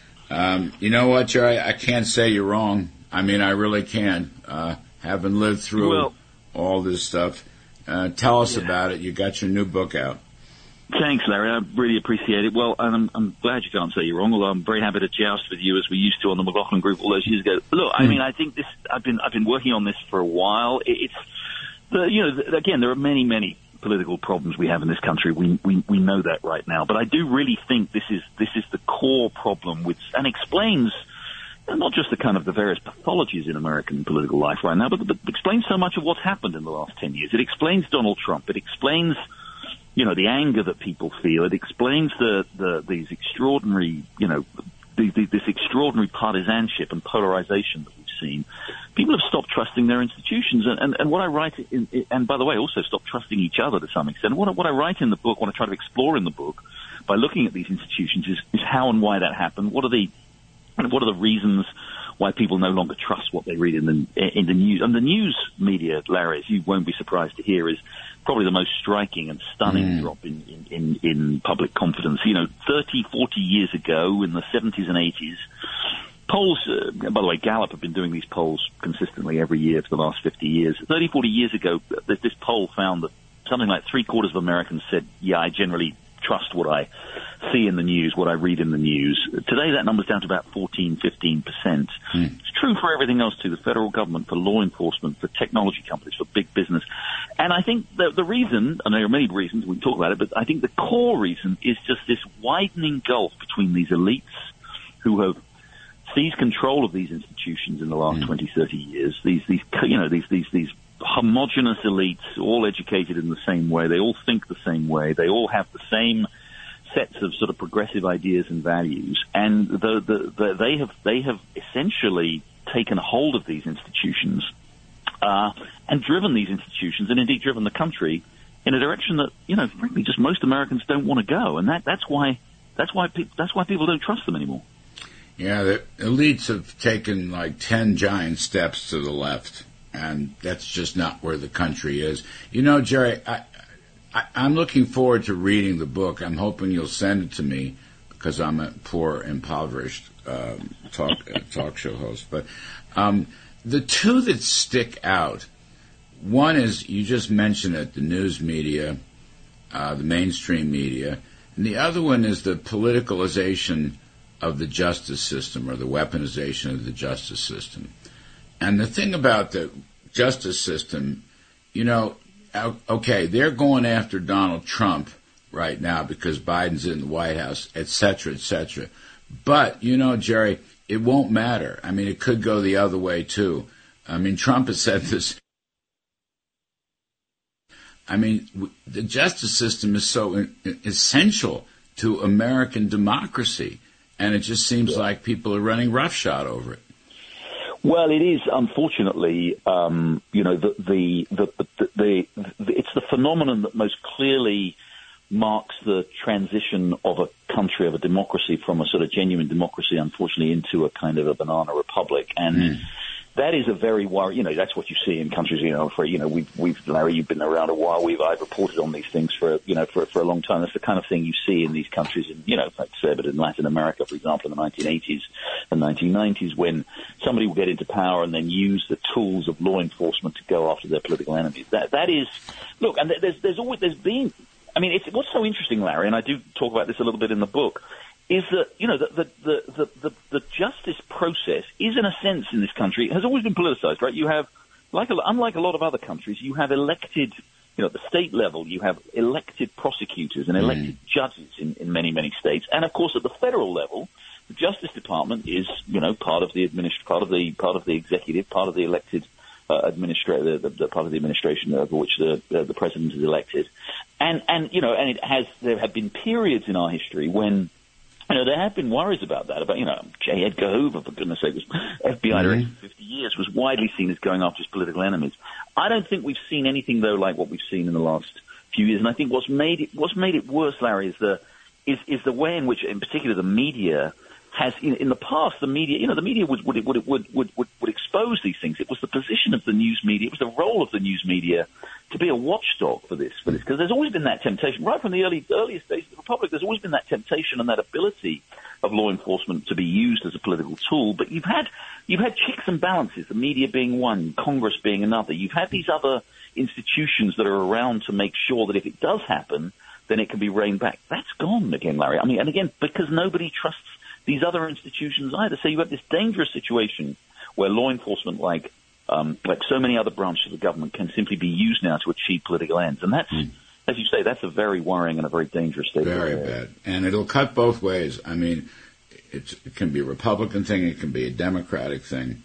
Um, you know what, Jerry? I can't say you're wrong. I mean, I really can. Uh, having lived through well, all this stuff. Uh, tell us yeah. about it. You got your new book out. Thanks, Larry. I really appreciate it. Well, and I'm, I'm glad you can't say you're wrong, although I'm very happy to joust with you as we used to on the McLaughlin Group all those years ago. Look, I mean, I think this, I've been, I've been working on this for a while. It, it's, the, you know, again, there are many, many political problems we have in this country. We, we, we know that right now. But I do really think this is, this is the core problem, which, and explains not just the kind of the various pathologies in American political life right now, but, but explains so much of what's happened in the last ten years. It explains Donald Trump. It explains, you know, the anger that people feel. It explains the, the these extraordinary, you know, the, the, this extraordinary partisanship and polarization that we've seen. People have stopped trusting their institutions, and, and, and what I write, in, and by the way, also stopped trusting each other to some extent. What, what I write in the book, what I try to explore in the book, by looking at these institutions, is, is how and why that happened. What are the, what are the reasons why people no longer trust what they read in the in the news? And the news media, Larry, as you won't be surprised to hear, is probably the most striking and stunning mm. drop in, in, in, in public confidence. You know, thirty, forty years ago, in the seventies and eighties, polls, uh, by the way, Gallup have been doing these polls consistently every year for the last fifty years. thirty, forty years ago, this, this poll found that something like three quarters of Americans said, yeah, I generally trust what I see in the news, what I read in the news. Today, that number's down to about fourteen, fifteen percent. Mm. It's true for everything else, too, the federal government, for law enforcement, for technology companies, for big business. And I think the, the reason, and there are many reasons, we can talk about it, but I think the core reason is just this widening gulf between these elites who have seized control of these institutions in the last mm. twenty, thirty years, these, these, you know, these, these, these homogenous elites, all educated in the same way. They all think the same way. They all have the same sets of sort of progressive ideas and values. And the, the, the, they have they have essentially taken hold of these institutions uh, and driven these institutions, and indeed driven the country in a direction that, you know, frankly, just most Americans don't want to go. And that, that's why that's why pe- that's why people don't trust them anymore. Yeah, the elites have taken like ten giant steps to the left. And that's just not where the country is. You know, Jerry, I, I, I'm looking forward to reading the book. I'm hoping you'll send it to me because I'm a poor, impoverished um, talk uh, talk show host. But um, the two that stick out, one is, you just mentioned it, the news media, uh, the mainstream media. And the other one is the politicalization of the justice system, or the weaponization of the justice system. And the thing about the justice system, you know, okay, they're going after Donald Trump right now because Biden's in the White House, et cetera, et cetera. But, you know, Jerry, it won't matter. I mean, it could go the other way, too. I mean, Trump has said this. I mean, the justice system is so essential to American democracy, and it just seems yeah. like people are running roughshod over it. Well, it is, unfortunately, um, you know, the the, the, the, the, the it's the phenomenon that most clearly marks the transition of a country, of a democracy, from a sort of genuine democracy, unfortunately, into a kind of a banana republic. And mm. that is a very worry. You know, that's what you see in countries. You know, for you know, we've we've Larry, you've been around a while. We've I've reported on these things for you know for for a long time. That's the kind of thing you see in these countries, in you know, like say, but in Latin America, for example, in the nineteen eighties and nineteen nineties, when somebody will get into power and then use the tools of law enforcement to go after their political enemies. That that is, look, and there's there's always there's been. I mean, it's, what's so interesting, Larry, and I do talk about this a little bit in the book, is that, you know, the, the, the, the, the justice process is, in a sense, in this country, has always been politicized, right? You have, like, a, unlike a lot of other countries, you have elected, you know, at the state level, you have elected prosecutors and elected mm. judges in, in many, many states. And, of course, at the federal level, the Justice Department is, you know, part of the administ- part of the, part of the executive, part of the elected Uh, administrator, the, the part of the administration over which the uh, the president is elected, and and you know, and it has there have been periods in our history when, you know, there have been worries about that, about you know, J. Edgar Hoover, for goodness sake, was F B I mm-hmm. director for fifty years, was widely seen as going after his political enemies. I don't think we've seen anything though like what we've seen in the last few years, and I think what's made it what's made it worse, Larry, is the is is the way in which, in particular, the media has, in, in the past, the media, you know, the media would would, would would would would would expose these things. It was the position of the news media, it was the role of the news media to be a watchdog for this, for this, because there's always been that temptation, right from the early earliest days of the Republic. There's always been that temptation and that ability of law enforcement to be used as a political tool. But you've had you've had checks and balances, the media being one, Congress being another. You've had these other institutions that are around to make sure that if it does happen, then it can be reined back. That's gone again, Larry. I mean, and again, because nobody trusts these other institutions either. So you have this dangerous situation where law enforcement, like um, like so many other branches of the government, can simply be used now to achieve political ends. And that's, mm. as you say, that's a very worrying and a very dangerous state. Very bad. And it'll cut both ways. I mean, it's, it can be a Republican thing. It can be a Democratic thing.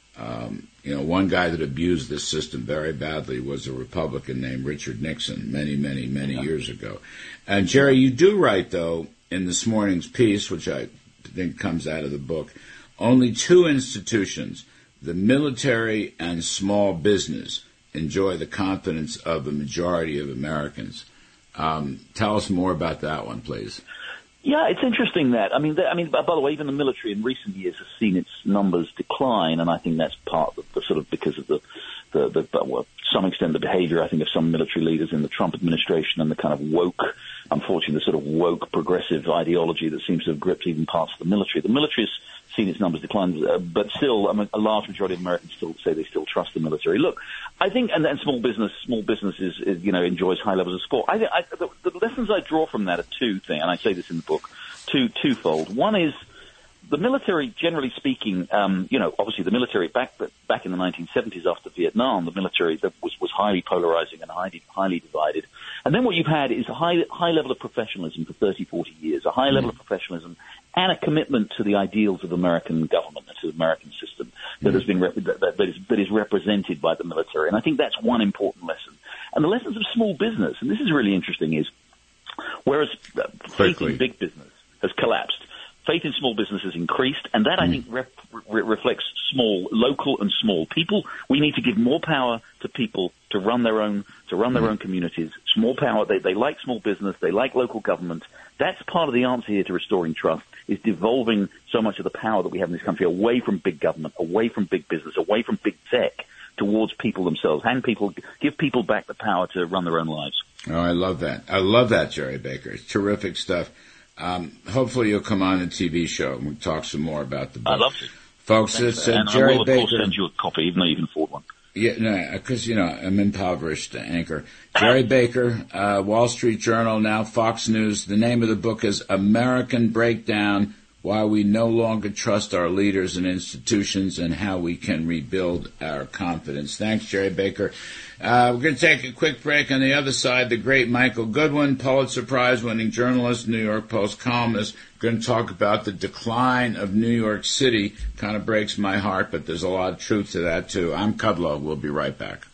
Um, you know, one guy that abused this system very badly was a Republican named Richard Nixon many, many, many yeah. years ago. And, Jerry, you do write, though, in this morning's piece, which I think comes out of the book, only two institutions, the military and small business, enjoy the confidence of a majority of Americans. Um, tell us more about that one, please. Yeah, it's interesting that. I mean, I mean, by the way, even the military in recent years has seen its numbers decline, and I think that's part of the sort of because of the, the, the well, to some extent, the behavior, I think, of some military leaders in the Trump administration and the kind of woke, unfortunately, the sort of woke progressive ideology that seems to have gripped even parts of the military. The military has seen its numbers decline, uh, but still, I mean, a large majority of Americans still say they still trust the military. Look, I think, and, and small business, small business is, is, you know, enjoys high levels of support. I, I, the, the lessons I draw from that are two things, and I say this in the book, two twofold. One is the military, generally speaking, um, you know, obviously the military back back in the nineteen seventies after Vietnam, the military that was was highly polarizing and highly highly divided. And then what you've had is a high high level of professionalism for thirty, forty years, a high level of professionalism and a commitment to the ideals of American government and to the American system that mm-hmm. has been rep- that, that, is, that is represented by the military. And I think that's one important lesson. And the lessons of small business, and this is really interesting, is whereas uh, faith in big business has collapsed, faith in small business has increased, and that, mm. I think, rep- re- reflects small, local and small. People, we need to give more power to people to run their own, to run their mm. own communities. Small power, they, they like small business, they like local government. That's part of the answer here to restoring trust, is devolving so much of the power that we have in this country away from big government, away from big business, away from big tech, towards people themselves. Hand people, give people back the power to run their own lives. Oh, I love that. I love that, Jerry Baker. It's terrific stuff. Um, hopefully you'll come on a T V show and we'll talk some more about the book. I'd love to. Folks, Thanks, it's uh, and Jerry I will, of Baker. course, send you a copy, even though you can afford one. Yeah, no, because, you know, I'm impoverished, Anchor. Jerry Baker, uh, Wall Street Journal, now Fox News. The name of the book is American Breakdown, Why We No Longer Trust Our Leaders and Institutions and How We Can Rebuild Our Confidence. Thanks, Jerry Baker. Uh, we're going to take a quick break. On the other side, the great Michael Goodwin, Pulitzer Prize-winning journalist, New York Post columnist, going to talk about the decline of New York City. Kind of breaks my heart, but there's a lot of truth to that, too. I'm Kudlow. We'll be right back.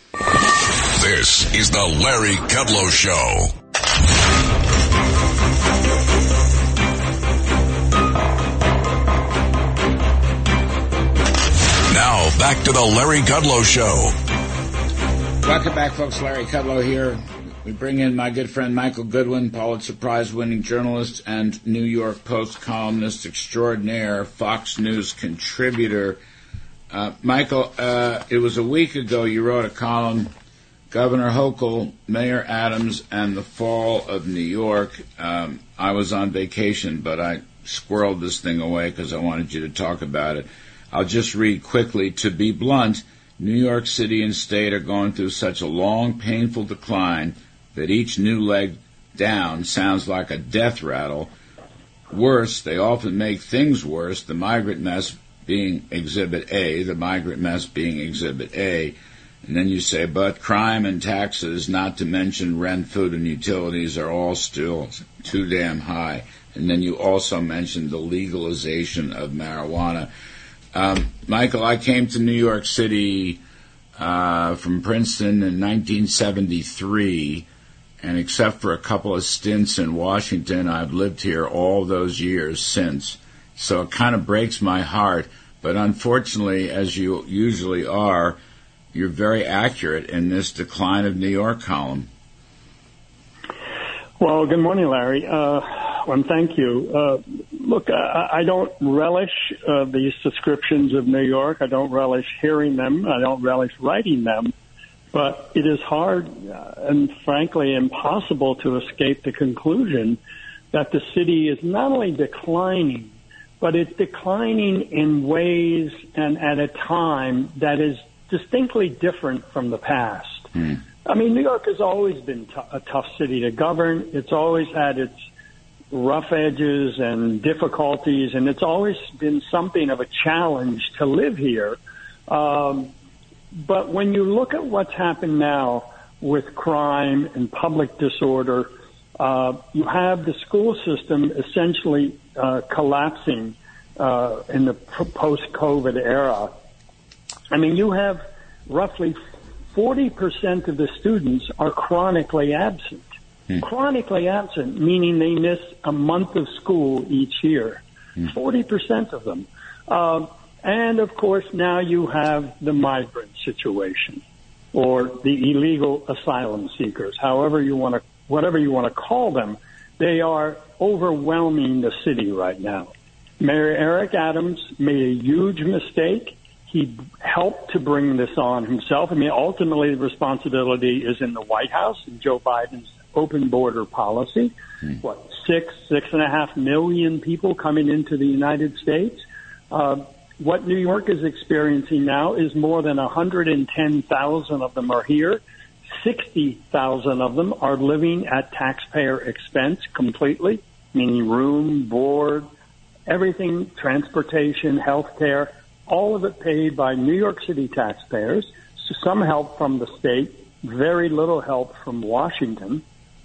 This is the Larry Kudlow Show. Now, back to the Larry Kudlow Show. Welcome back, folks. Larry Kudlow here. We bring in my good friend Michael Goodwin, Pulitzer Prize-winning journalist and New York Post columnist extraordinaire, Fox News contributor. Uh, Michael, uh, it was a week ago you wrote a column, Governor Hochul, Mayor Adams, and the Fall of New York. Um, I was on vacation, but I squirreled this thing away because I wanted you to talk about it. I'll just read quickly. To be blunt, New York City and state are going through such a long, painful decline that each new leg down sounds like a death rattle. Worse, they often make things worse, the migrant mess being Exhibit A, the migrant mess being Exhibit A. And then you say, but crime and taxes, not to mention rent, food, and utilities, are all still too damn high. And then you also mentioned the legalization of marijuana. Um, Michael, I came to New York City uh, from Princeton in nineteen seventy-three, and except for a couple of stints in Washington, I've lived here all those years since. So it kind of breaks my heart, but unfortunately, as you usually are, you're very accurate in this decline of New York column. Well, good morning, Larry. Uh, and thank you. Uh, look, I, I don't relish uh, these descriptions of New York. I don't relish hearing them. I don't relish writing them. But it is hard uh, and, frankly, impossible to escape the conclusion that the city is not only declining, but it's declining in ways and at a time that is distinctly different from the past. Mm. I mean, New York has always been t- a tough city to govern. It's always had its rough edges and difficulties, and it's always been something of a challenge to live here. Um, but when you look at what's happened now with crime and public disorder, uh, you have the school system essentially uh, collapsing uh, in the post-COVID era. I mean, you have roughly forty percent of the students are chronically absent. Hmm. Chronically absent, meaning they miss a month of school each year. Hmm. forty percent of them. Uh, and, of course, now you have the migrant situation or the illegal asylum seekers, however you want to, whatever you want to call them. They are overwhelming the city right now. Mayor Eric Adams made a huge mistake. He helped to bring this on himself. I mean, ultimately, the responsibility is in the White House and Joe Biden's open border policy. Mm. What, six, six and a half million people coming into the United States? Uh, what New York is experiencing now is more than one hundred ten thousand of them are here. sixty thousand of them are living at taxpayer expense completely, meaning room, board, everything, transportation, health care. All of it paid by New York City taxpayers, some help from the state, very little help from Washington.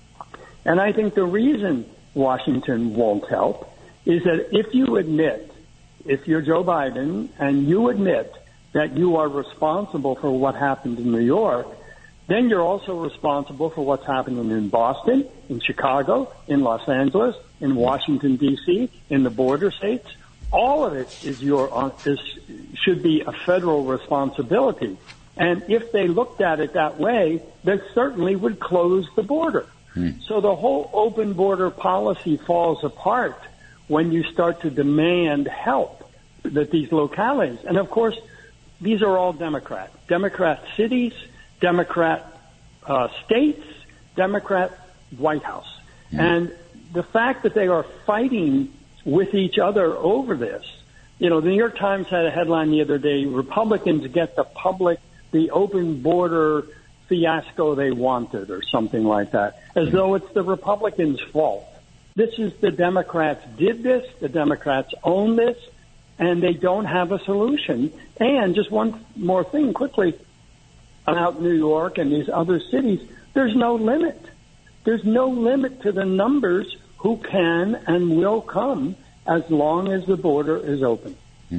And I think the reason Washington won't help is that if you admit, if you're Joe Biden and you admit that you are responsible for what happened in New York, then you're also responsible for what's happening in Boston, in Chicago, in Los Angeles, in Washington, D C, in the border states. All of it is your is, should be a federal responsibility. And if they looked at it that way, they certainly would close the border. Hmm. So the whole open border policy falls apart when you start to demand help that these localities. And, of course, these are all Democrat. Democrat cities, Democrat uh, states, Democrat White House. Hmm. And the fact that they are fighting with each other over this. You know, the New York Times had a headline the other day, Republicans get the public, the open border fiasco they wanted, or something like that, as though it's the Republicans' fault. This is the Democrats did this, the Democrats own this, and they don't have a solution. And just one more thing quickly about New York and these other cities, there's no limit. There's no limit to the numbers who can and will come as long as the border is open.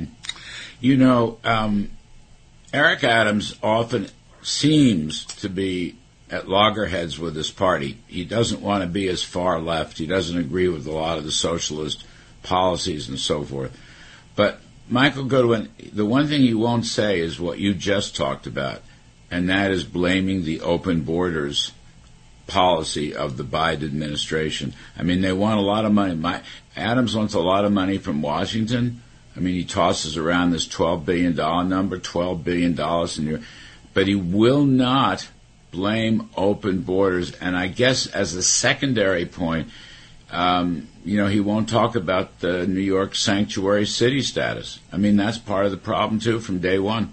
You know, um, Eric Adams often seems to be at loggerheads with his party. He doesn't want to be as far left. He doesn't agree with a lot of the socialist policies and so forth. But, Michael Goodwin, the one thing he won't say is what you just talked about, and that is blaming the open borders policy of the Biden administration. I mean, they want a lot of money. My, Adams wants a lot of money from Washington. I mean, he tosses around this twelve billion dollars number, twelve billion dollars, in your, but he will not blame open borders. And I guess as a secondary point, um, you know, he won't talk about the New York sanctuary city status. I mean, that's part of the problem, too, from day one.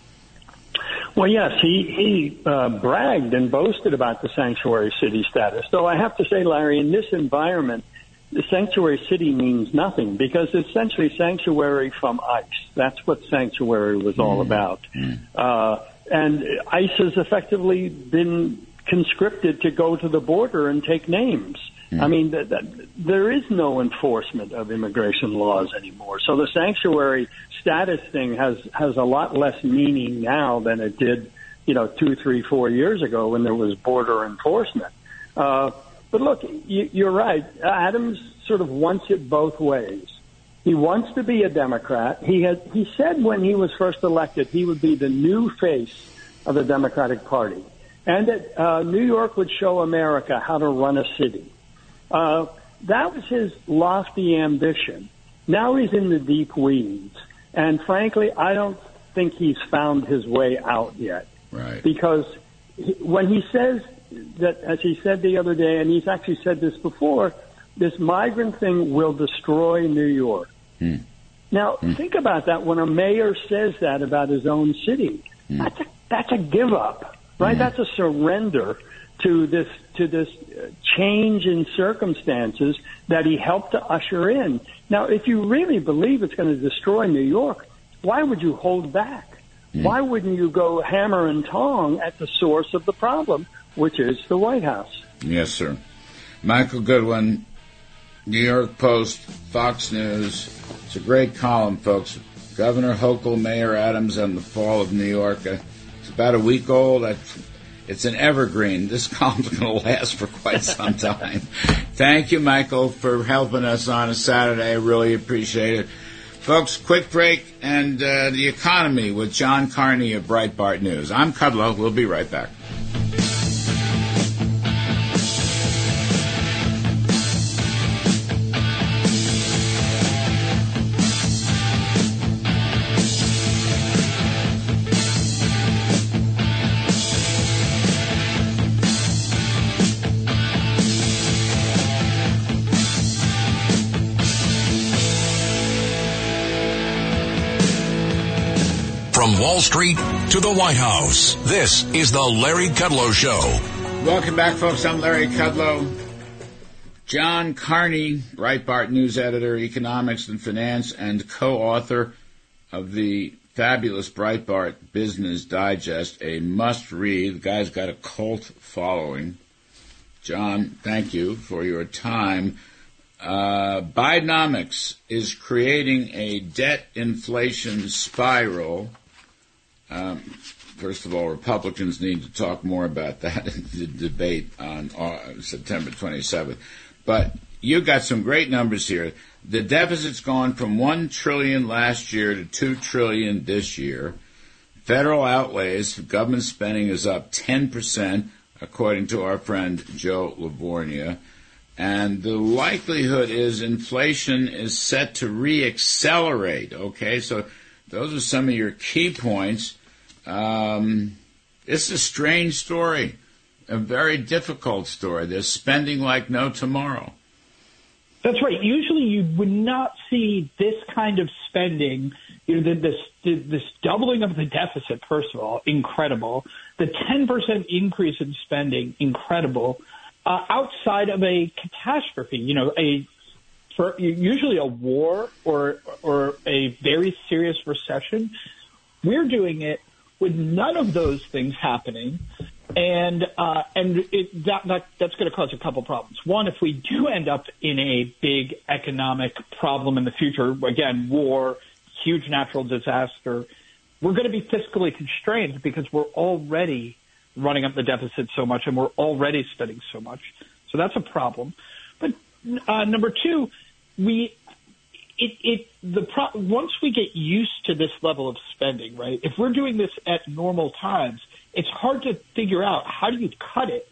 Well, yes, he, he uh, bragged and boasted about the sanctuary city status. Though I have to say, Larry, in this environment, the sanctuary city means nothing because it's essentially sanctuary from ICE. That's what sanctuary was all mm. about. Mm. Uh, and ICE has effectively been conscripted to go to the border and take names. Mm. I mean, th- th- there is no enforcement of immigration laws anymore. So the sanctuary status thing has, has a lot less meaning now than it did, you know, two, three, four years ago when there was border enforcement. Uh, But look, you're right. Adams sort of wants it both ways. He wants to be a Democrat. He had, he said when he was first elected he would be the new face of the Democratic Party, and that uh, New York would show America how to run a city. Uh, that was his lofty ambition. Now he's in the deep weeds, and frankly, I don't think he's found his way out yet. Right. Because he, when he says that, as he said the other day, and he's actually said this before, this migrant thing will destroy New York. Mm. Now, mm. think about that when a mayor says that about his own city. Mm. That's a, that's a give up, right? Mm. That's a surrender to this, to this change in circumstances that he helped to usher in. Now, if you really believe it's going to destroy New York, why would you hold back? Mm. Why wouldn't you go hammer and tong at the source of the problem, which is the White House? Yes, sir. Michael Goodwin, New York Post, Fox News. It's a great column, folks. Governor Hochul, Mayor Adams, and the fall of New York. Uh, it's about a week old. It's an evergreen. This column's going to last for quite some time. Thank you, Michael, for helping us on a Saturday. I really appreciate it. Folks, quick break and uh, the economy with John Carney of Breitbart News. I'm Kudlow. We'll be right back. From Wall Street to the White House, this is the Larry Kudlow Show. Welcome back, folks. I'm Larry Kudlow. John Carney, Breitbart News editor, economics and finance, and co-author of the fabulous Breitbart Business Digest, a must-read. The guy's got a cult following. John, thank you for your time. Uh, Bidenomics is creating a debt inflation spiral. Um, first of all, Republicans need to talk more about that in the debate on uh, September twenty-seventh. But you got some great numbers here. The deficit's gone from one trillion dollars last year to two trillion dollars this year. Federal outlays, government spending is up ten percent, according to our friend Joe Lavorgna. And the likelihood is inflation is set to reaccelerate. Okay, so those are some of your key points. Um, it's a strange story, a very difficult story. They're spending like no tomorrow. That's right. Usually you would not see this kind of spending, you know, this, this doubling of the deficit, first of all, incredible. The ten percent increase in spending, incredible. Uh, outside of a catastrophe, you know, a for usually a war or or a very serious recession. We're doing it with none of those things happening, and uh, and it, that, that that's going to cause a couple problems. One, if we do end up in a big economic problem in the future, again, war, huge natural disaster, we're going to be fiscally constrained because we're already running up the deficit so much, and we're already spending so much. So that's a problem. But uh, number two, we it it the pro- once we get used to this level of spending, right? If we're doing this at normal times, it's hard to figure out how do you cut it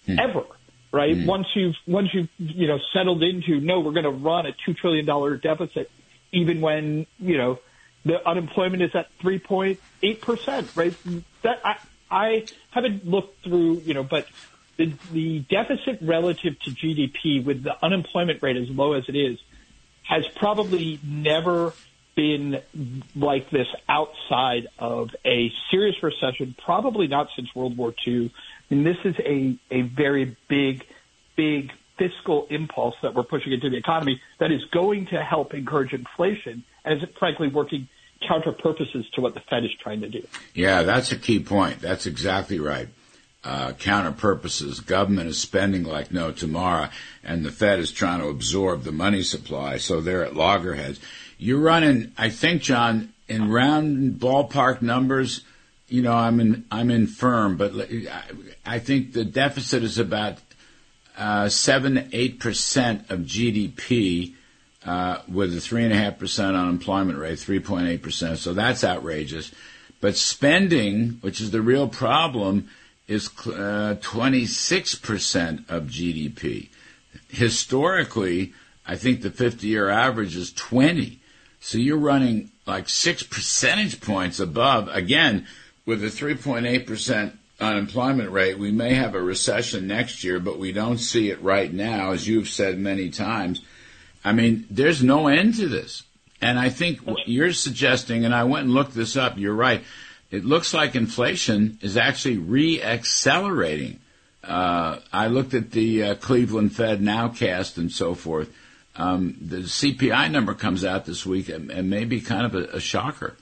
hmm. ever, right? Hmm. Once you've once you've you know settled into no, we're going to run a two trillion dollar deficit, even when you know the unemployment is at three point eight percent, right? That I I haven't looked through, you know, but the the deficit relative to G D P with the unemployment rate as low as it is has probably never been like this outside of a serious recession, probably not since World War Two. And this is a, a very big, big fiscal impulse that we're pushing into the economy that is going to help encourage inflation and is frankly working counter purposes to what the Fed is trying to do. Yeah, that's a key point. That's exactly right. Uh, counter purposes. Government is spending like no tomorrow, and the Fed is trying to absorb the money supply, so they're at loggerheads. You're running, I think, John, in round ballpark numbers, you know, I'm in, I'm infirm, but I think the deficit is about uh, seven, eight percent of G D P uh, with a three and a half percent unemployment rate, three point eight percent. So that's outrageous. But spending, which is the real problem, is uh, twenty-six percent of G D P. Historically, I think the fifty-year average is twenty. So you're running like six percentage points above. Again, with a three point eight percent unemployment rate, we may have a recession next year, but we don't see it right now, as you've said many times. I mean, there's no end to this. And I think what you're suggesting, and I went and looked this up, you're right, it looks like inflation is actually re-accelerating. Uh, I looked at the uh, Cleveland Fed Nowcast and so forth. Um, the C P I number comes out this week and, and may be kind of a, a shocker.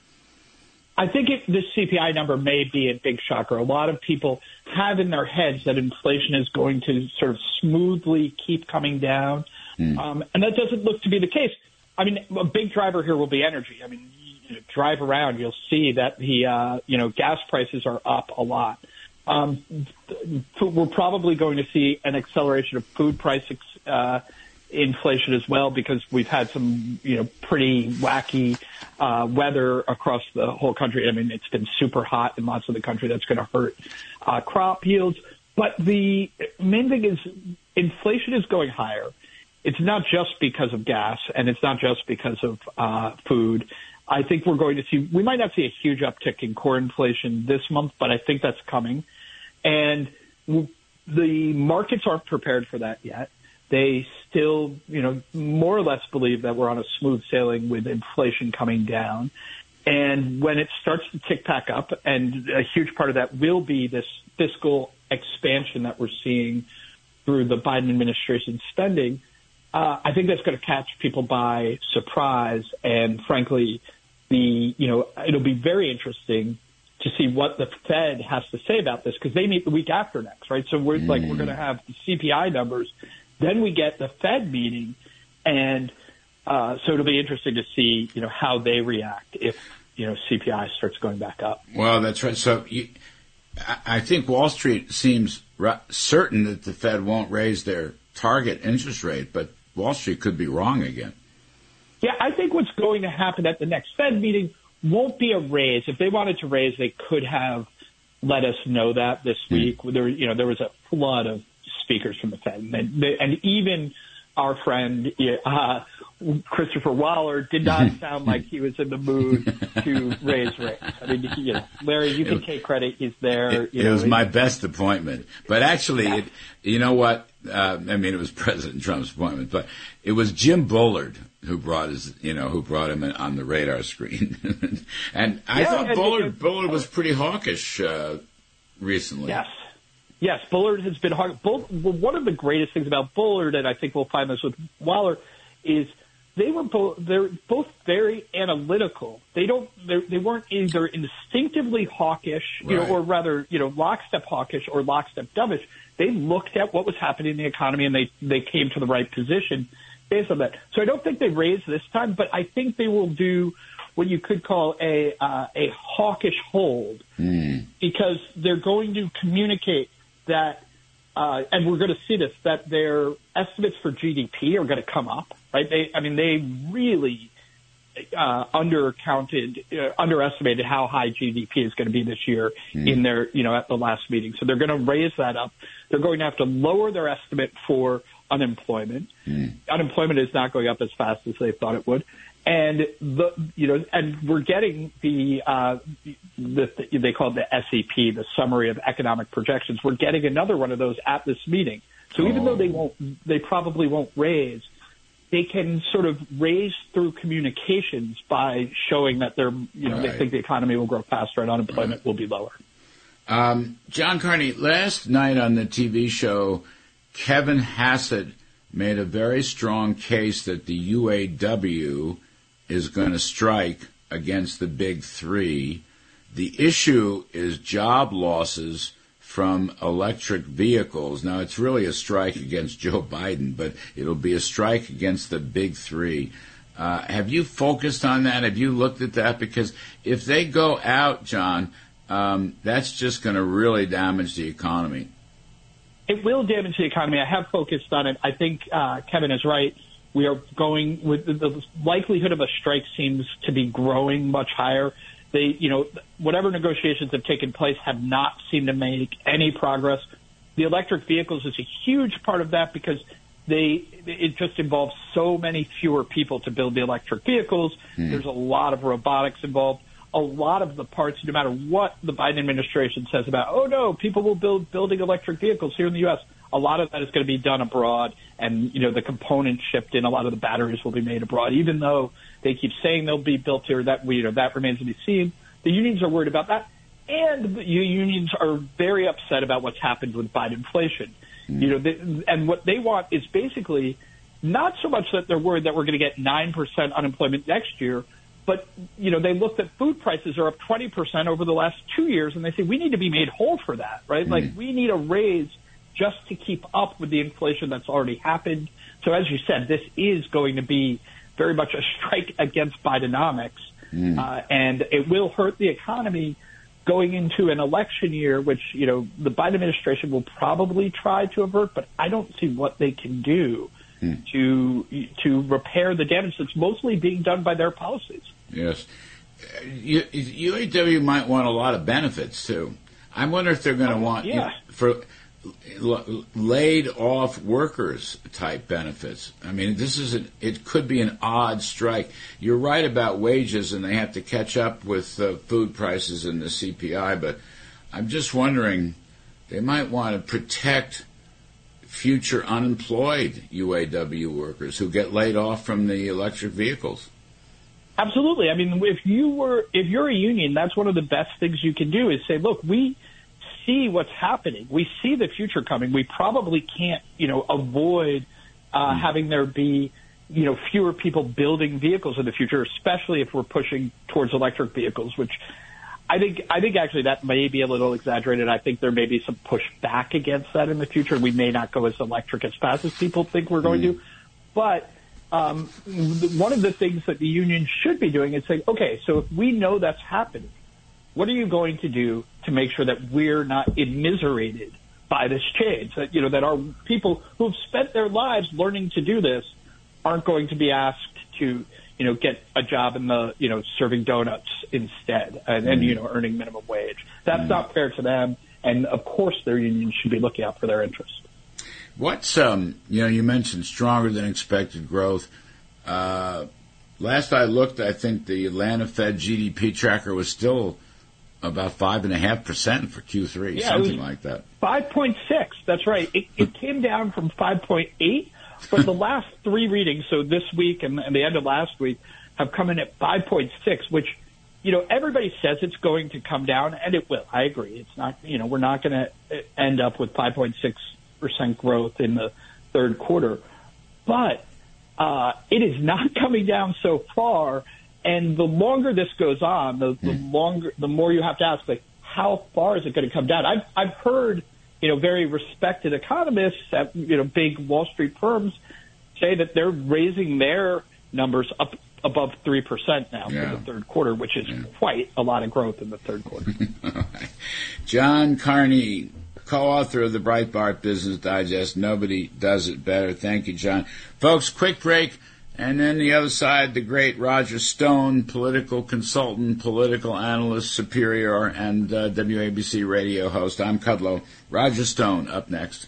I think it, this C P I number may be a big shocker. A lot of people have in their heads that inflation is going to sort of smoothly keep coming down, mm. um, and that doesn't look to be the case. I mean, a big driver here will be energy. I mean, you know, drive around, you'll see that the uh, you know gas prices are up a lot. Um, we're probably going to see an acceleration of food price uh, inflation as well, because we've had some, you know, pretty wacky uh, weather across the whole country. I mean, it's been super hot in lots of the country. That's going to hurt uh, crop yields. But the main thing is inflation is going higher. It's not just because of gas, and it's not just because of uh, food. I think we're going to see, we might not see a huge uptick in core inflation this month, but I think that's coming. And the markets aren't prepared for that yet. They still, you know, more or less believe that we're on a smooth sailing with inflation coming down. And when it starts to tick back up, and a huge part of that will be this fiscal expansion that we're seeing through the Biden administration spending, uh, I think that's going to catch people by surprise. And frankly, the, you know, it'll be very interesting to see what the Fed has to say about this, because they meet the week after next, right? So we're mm. like, we're going to have the C P I numbers. Then we get the Fed meeting, and uh, so it'll be interesting to see, you know, how they react if, you know, C P I starts going back up. Well, that's right. So you, I think Wall Street seems certain that the Fed won't raise their target interest rate, but Wall Street could be wrong again. Yeah, I think what's going to happen at the next Fed meeting won't be a raise. If they wanted to raise, they could have let us know that this week. Mm. There, you know, there was a flood of speakers from the Fed, and, they, and even our friend uh, Christopher Waller did not sound like he was in the mood to raise rates. I mean, you know, Larry, you can take credit; he's there. It, you it know, was my best appointment, but actually, yeah. it, you know what? Uh, I mean, it was President Trump's appointment, but it was Jim Bullard who brought his, you know, who brought him on the radar screen. And I yeah, thought and Bullard, it, Bullard was pretty hawkish uh, recently. Yes. Yes, Bullard has been hard. Bull, well, one of the greatest things about Bullard, and I think we'll find this with Waller, is they were both they're both very analytical. They don't they weren't either instinctively hawkish, you right. know, or rather, you know, lockstep hawkish or lockstep dovish. They looked at what was happening in the economy and they they came to the right position based on that. So I don't think they raised this time, but I think they will do what you could call a uh, a hawkish hold mm. because they're going to communicate that, uh, and we're going to see this, that their estimates for G D P are going to come up, right? They, I mean, they really uh, undercounted, uh, underestimated how high G D P is going to be this year mm. in their, you know, at the last meeting. So they're going to raise that up. They're going to have to lower their estimate for unemployment. Mm. Unemployment is not going up as fast as they thought it would. And the, you know, and we're getting the, uh, the, they call it the S E P, the Summary of Economic Projections. We're getting another one of those at this meeting. So even oh. though they won't, they probably won't raise, they can sort of raise through communications by showing that they're, you know, right. they think the economy will grow faster and unemployment right. will be lower. Um, John Carney, last night on the T V show, Kevin Hassett made a very strong case that the U A W is going to strike against the big three. The issue is job losses from electric vehicles. Now, it's really a strike against Joe Biden, but it'll be a strike against the big three. Uh, have you focused on that? Have you looked at that? Because if they go out, John, um, that's just going to really damage the economy. It will damage the economy. I have focused on it. I think uh, Kevin is right. We are going with the likelihood of a strike seems to be growing much higher. They, you know, whatever negotiations have taken place have not seemed to make any progress. The electric vehicles is a huge part of that because they, it just involves so many fewer people to build the electric vehicles. Mm. There's a lot of robotics involved. A lot of the parts, no matter what the Biden administration says about, oh, no, people will build building electric vehicles here in the U S, a lot of that is going to be done abroad, and, you know, the components shipped in, a lot of the batteries will be made abroad. Even though they keep saying they'll be built here, that, you know, that remains to be seen. The unions are worried about that, and the unions are very upset about what's happened with Biden inflation. Mm. You know, they, and what they want is basically not so much that they're worried that we're going to get nine percent unemployment next year, but, you know, they looked at food prices are up twenty percent over the last two years, and they say we need to be made whole for that, right? Mm. Like, we need a raise just to keep up with the inflation that's already happened. So as you said, this is going to be very much a strike against Bidenomics, mm. uh, and it will hurt the economy going into an election year, which, you know, the Biden administration will probably try to avert, but I don't see what they can do mm. to to repair the damage that's mostly being done by their policies. Yes. U A W might want a lot of benefits, too. I wonder if they're going to want yeah. you know, for laid off workers type benefits. I mean, this is an, it could be an odd strike. You're right about wages, and they have to catch up with uh, food prices and the C P I, but I'm just wondering, they might want to protect future unemployed U A W workers who get laid off from the electric vehicles. Absolutely. I mean, if you were, if you're a union, that's one of the best things you can do is say, look, we see what's happening. We see the future coming. We probably can't, you know, avoid uh, mm. having there be, you know, fewer people building vehicles in the future, especially if we're pushing towards electric vehicles, which I think, I think actually that may be a little exaggerated. I think there may be some pushback against that in the future. We may not go as electric as fast as people think we're going mm. to. But um, one of the things that the union should be doing is saying, okay, so if we know that's happening, what are you going to do to make sure that we're not immiserated by this change? That, you know, that our people who have spent their lives learning to do this aren't going to be asked to, you know, get a job in the, you know, serving donuts instead and, and you know, earning minimum wage. That's not fair to them. And of course their union should be looking out for their interests. What's, um, you know, you mentioned stronger than expected growth. Uh, last I looked, I think the Atlanta Fed G D P tracker was still about five and a half percent for Q three, yeah, something like that. Five point six. That's right. It, it came down from five point eight, but the last three readings, so this week and, and the end of last week, have come in at five point six, which, you know, everybody says it's going to come down, and it will. I agree. It's not, you know, we're not going to end up with five point six percent growth in the third quarter, but uh, it is not coming down so far. And the longer this goes on, the, the longer, the more you have to ask, like, how far is it going to come down? I've, I've heard, you know, very respected economists at, you know, big Wall Street firms say that they're raising their numbers up above three percent now yeah. for the third quarter, which is yeah. quite a lot of growth in the third quarter. John Carney, co-author of the Breitbart Business Digest. Nobody does it better. Thank you, John. Folks, quick break. And then the other side, the great Roger Stone, political consultant, political analyst, superior, and uh, W A B C radio host. I'm Kudlow. Roger Stone up next.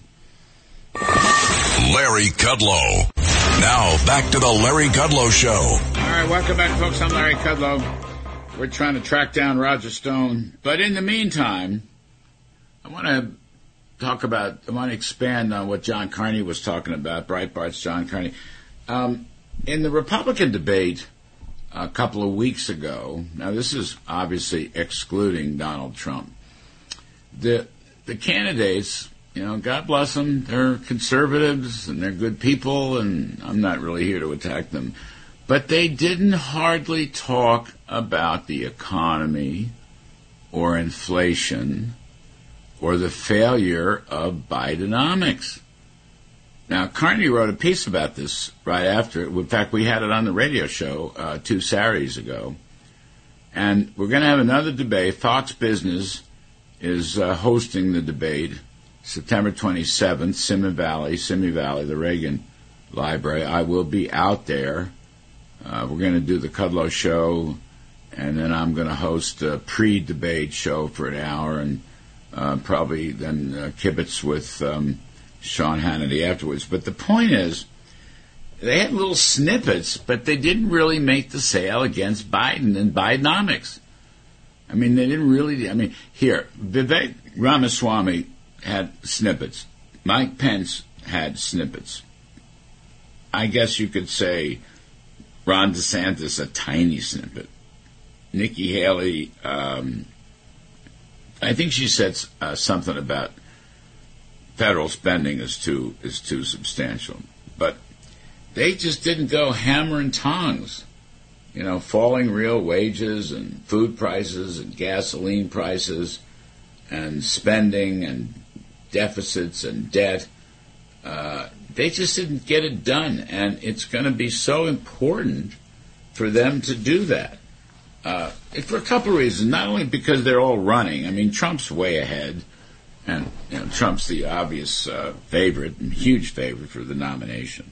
Larry Kudlow. Now, back to the Larry Kudlow Show. All right, welcome back, folks. I'm Larry Kudlow. We're trying to track down Roger Stone. But in the meantime, I want to talk about, I want to expand on what John Carney was talking about, Breitbart's John Carney. Um, in the Republican debate a couple of weeks ago, now this is obviously excluding Donald Trump, the the candidates, you know, God bless them, they're conservatives and they're good people, and I'm not really here to attack them, but they didn't hardly talk about the economy or inflation or the failure of Bidenomics. Now, Carney wrote a piece about this right after. In fact, we had it on the radio show uh, two Saturdays ago. And we're going to have another debate. Fox Business is uh, hosting the debate September twenty-seventh, Simi Valley, Simi Valley, the Reagan Library. I will be out there. Uh, we're going to do the Kudlow Show, and then I'm going to host a pre-debate show for an hour, and uh, probably then uh, kibitz with um, Sean Hannity afterwards. But the point is, they had little snippets, but they didn't really make the sale against Biden and Bidenomics. I mean, they didn't really, I mean, here, Vivek Ramaswamy had snippets. Mike Pence had snippets. I guess you could say Ron DeSantis, a tiny snippet. Nikki Haley, um, I think she said uh, something about federal spending is too is too substantial. But they just didn't go hammer and tongs. You know, falling real wages and food prices and gasoline prices and spending and deficits and debt. Uh, they just didn't get it done. And it's going to be so important for them to do that. Uh, for a couple of reasons. Not only because they're all running. I mean, Trump's way ahead. And you know, Trump's the obvious uh, favorite, and huge favorite for the nomination.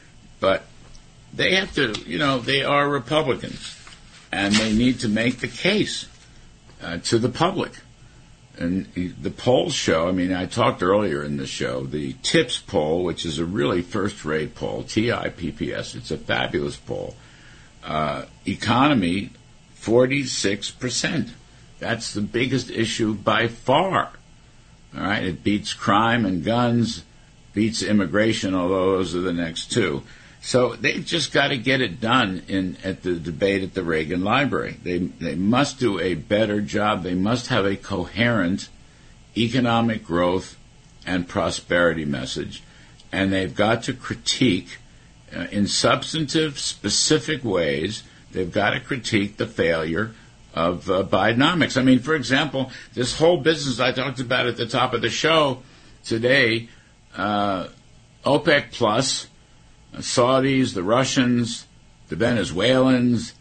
But they have to, you know, they are Republicans, and they need to make the case uh, to the public. And the polls show, I mean, I talked earlier in the show, the TIPS poll, which is a really first-rate poll, T I P P S, it's a fabulous poll. Uh, economy, forty-six percent. That's the biggest issue by far. All right, it beats crime and guns, beats immigration, although those are the next two. So they've just got to get it done in at the debate at the Reagan Library. They they must do a better job. They must have a coherent economic growth and prosperity message, and they've got to critique uh, in substantive, specific ways. They've got to critique the failure of uh, Bidenomics. I mean, for example, this whole business I talked about at the top of the show today, uh, OPEC Plus, the Saudis, the Russians, the Venezuelans,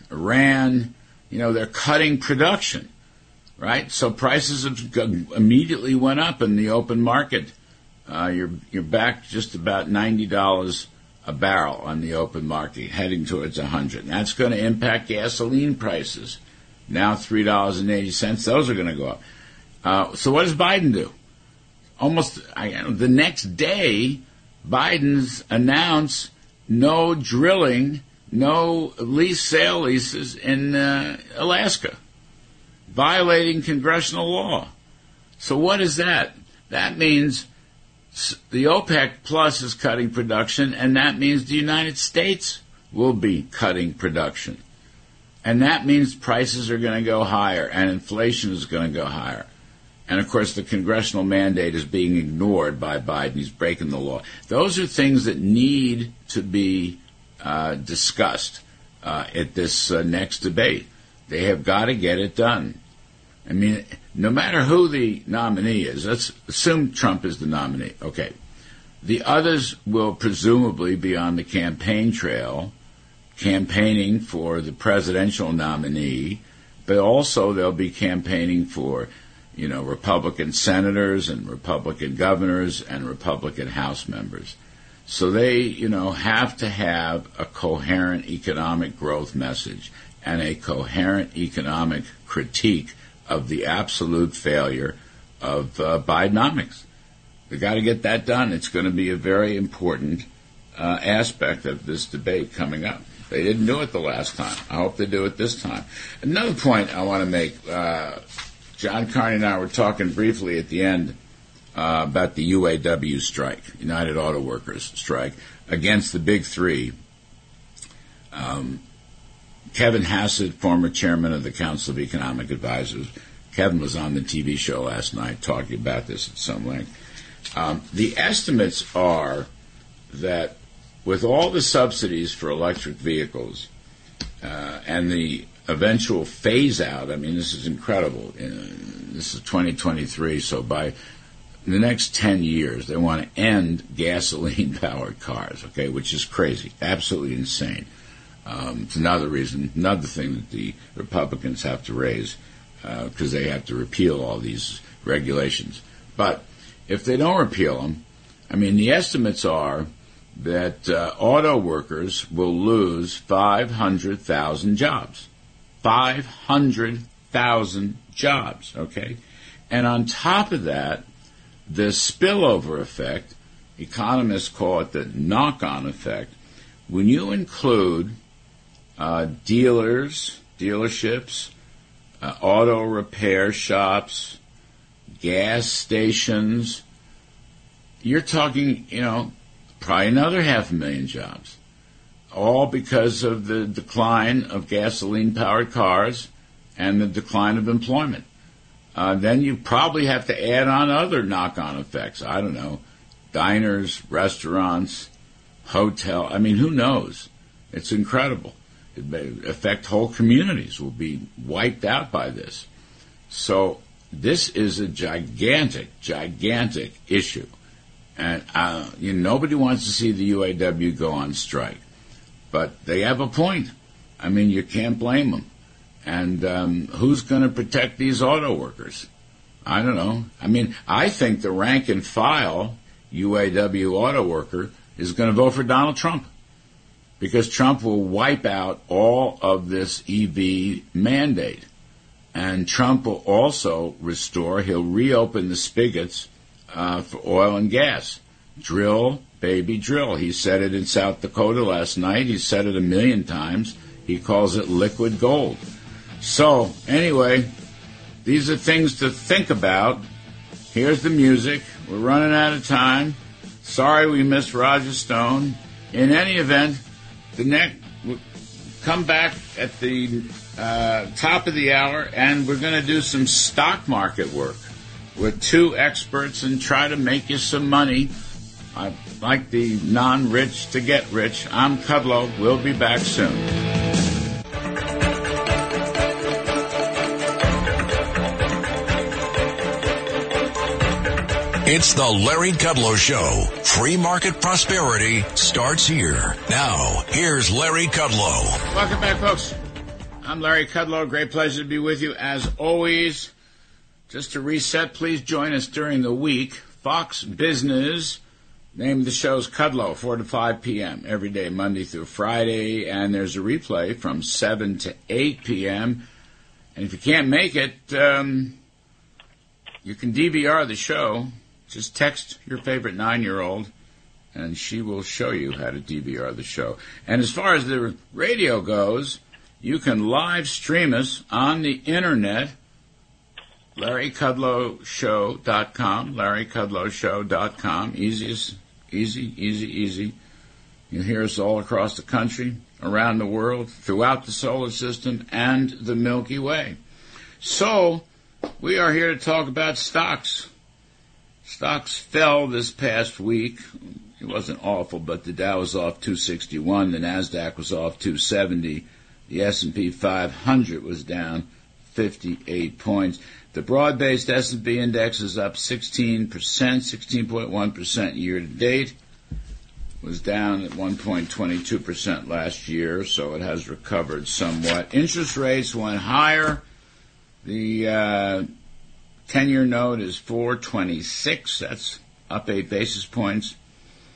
Iran, you know, they're cutting production, right? So prices have g- immediately went up in the open market. Uh, you're you're back just about ninety dollars a barrel on the open market, heading towards one hundred dollars. And that's going to impact gasoline prices. Now three dollars and eighty cents, those are going to go up. Uh, so what does Biden do? Almost I, the next day, Biden's announced no drilling, no lease sale leases in uh, Alaska, violating congressional law. So what is that? That means the OPEC Plus is cutting production, and that means the United States will be cutting production. And that means prices are going to go higher and inflation is going to go higher. And, of course, the congressional mandate is being ignored by Biden. He's breaking the law. Those are things that need to be uh, discussed uh, at this uh, next debate. They have got to get it done. I mean, no matter who the nominee is, let's assume Trump is the nominee. Okay. The others will presumably be on the campaign trail, campaigning for the presidential nominee, but also they'll be campaigning for, you know, Republican senators and Republican governors and Republican House members. So they, you know, have to have a coherent economic growth message and a coherent economic critique of the absolute failure of uh, Bidenomics. They've got to get that done. It's going to be a very important uh, aspect of this debate coming up. They didn't do it the last time. I hope they do it this time. Another point I want to make, uh, John Carney and I were talking briefly at the end uh, about the U A W strike, United Auto Workers strike, against the big three. Um, Kevin Hassett, former chairman of the Council of Economic Advisors, Kevin was on the T V show last night talking about this at some length. Um, the estimates are that with all the subsidies for electric vehicles uh, and the eventual phase out, I mean, this is incredible. Uh, this is twenty twenty-three, so by the next ten years, they want to end gasoline-powered cars, okay, which is crazy, absolutely insane. Um, it's another reason, another thing that the Republicans have to raise because uh, they have to repeal all these regulations. But if they don't repeal them, I mean, the estimates are that uh, auto workers will lose five hundred thousand jobs. five hundred thousand jobs, okay? And on top of that, the spillover effect, economists call it the knock-on effect, when you include uh, dealers, dealerships, uh, auto repair shops, gas stations, you're talking, you know, probably another half a million jobs, all because of the decline of gasoline-powered cars and the decline of employment. Uh, then you probably have to add on other knock-on effects. I don't know, diners, restaurants, hotel. I mean, who knows? It's incredible. It may affect whole communities will be wiped out by this. So this is a gigantic, gigantic issue. And uh, you know, nobody wants to see the U A W go on strike. But they have a point. I mean, you can't blame them. And um, who's going to protect these auto workers? I don't know. I mean, I think the rank and file U A W auto worker is going to vote for Donald Trump because Trump will wipe out all of this E V mandate. And Trump will also restore, he'll reopen the spigots uh, for oil and gas. Drill, baby, drill. He said it in South Dakota last night. He said it a million times. He calls it liquid gold. So, anyway, these are things to think about. Here's the music. We're running out of time. Sorry we missed Roger Stone. In any event, the next we'll come back at the uh, top of the hour, and we're going to do some stock market work with two experts and try to make you some money. I like the non-rich to get rich. I'm Kudlow. We'll be back soon. It's the Larry Kudlow Show. Free market prosperity starts here. Now, here's Larry Kudlow. Welcome back, folks. I'm Larry Kudlow. Great pleasure to be with you as always. Just to reset, please join us during the week. Fox Business, name of the show's Kudlow, four to five p.m. every day, Monday through Friday. And there's a replay from seven to eight p.m. And if you can't make it, um, you can D V R the show. Just text your favorite nine-year-old, and she will show you how to D V R the show. And as far as the radio goes, you can live stream us on the Internet, Larry Kudlow Show dot com, Larry Kudlow Show dot com. Easiest, easy, easy, easy. You hear us all across the country, around the world, throughout the solar system, and the Milky Way. So, we are here to talk about stocks. Stocks fell this past week. It wasn't awful, but the Dow was off two sixty-one. The NASDAQ was off two seventy. The S and P five hundred was down fifty-eight points. The broad-based S and P index is up sixteen percent, sixteen point one percent year-to-date. Was down at one point two two percent last year, so it has recovered somewhat. Interest rates went higher. The uh, ten-year note is four twenty-six. That's up eight basis points. The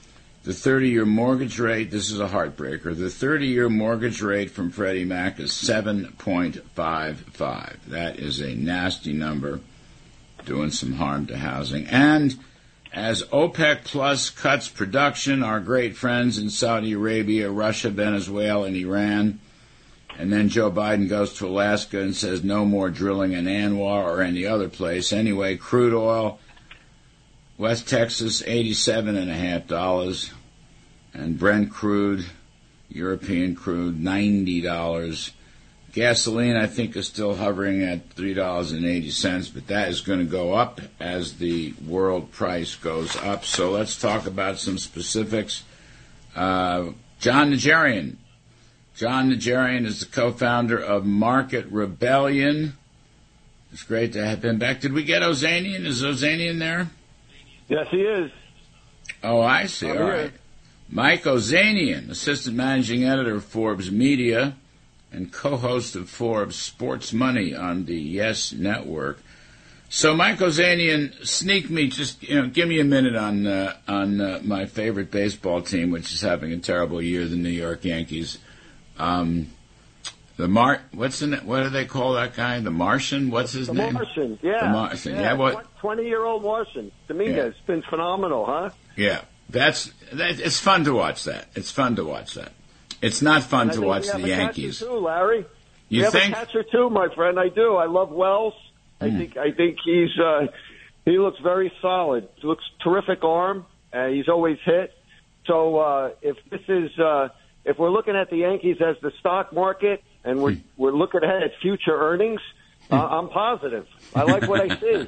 The thirty-year mortgage rate, this is a heartbreaker, the thirty-year mortgage rate from Freddie Mac is seven point five five. That is a nasty number, doing some harm to housing. And as OPEC Plus cuts production, our great friends in Saudi Arabia, Russia, Venezuela, and Iran, and then Joe Biden goes to Alaska and says no more drilling in Anwar or any other place. Anyway, crude oil, West Texas, eighty-seven and a half dollars, and Brent crude, European crude, ninety dollars. Gasoline, I think, is still hovering at three dollars and eighty cents, but that is going to go up as the world price goes up. So let's talk about some specifics. Uh, John Najarian. John Najarian is the co-founder of Market Rebellion. It's great to have him back. Did we get Ozanian? Is Ozanian there? Yes, he is. Oh, I see. I'm All here. right. Mike Ozanian, assistant managing editor of Forbes Media and co-host of Forbes Sports Money on the Yes Network. So, Mike Ozanian, sneak me, just you know, give me a minute on uh, on uh, my favorite baseball team, which is having a terrible year, the New York Yankees. Um, the Mar, what's the what do they call that guy? The Martian? What's his the name? Martian, yeah. The Martian. Yeah, yeah what? twenty-year-old Martian. Dominguez. Yeah. Been phenomenal, huh? Yeah, that's that, it's fun to watch that. It's fun to watch that. It's not fun And I to think watch we have the a Yankees. Catcher too, Larry. You we think? have a catcher too, my friend. I do. I love Wells. Mm. I think I think he's uh, he looks very solid. He looks terrific arm. Uh, he's always hit. So uh, if this is uh, if we're looking at the Yankees as the stock market and we're we're looking ahead at future earnings, uh, I'm positive. I like what I see.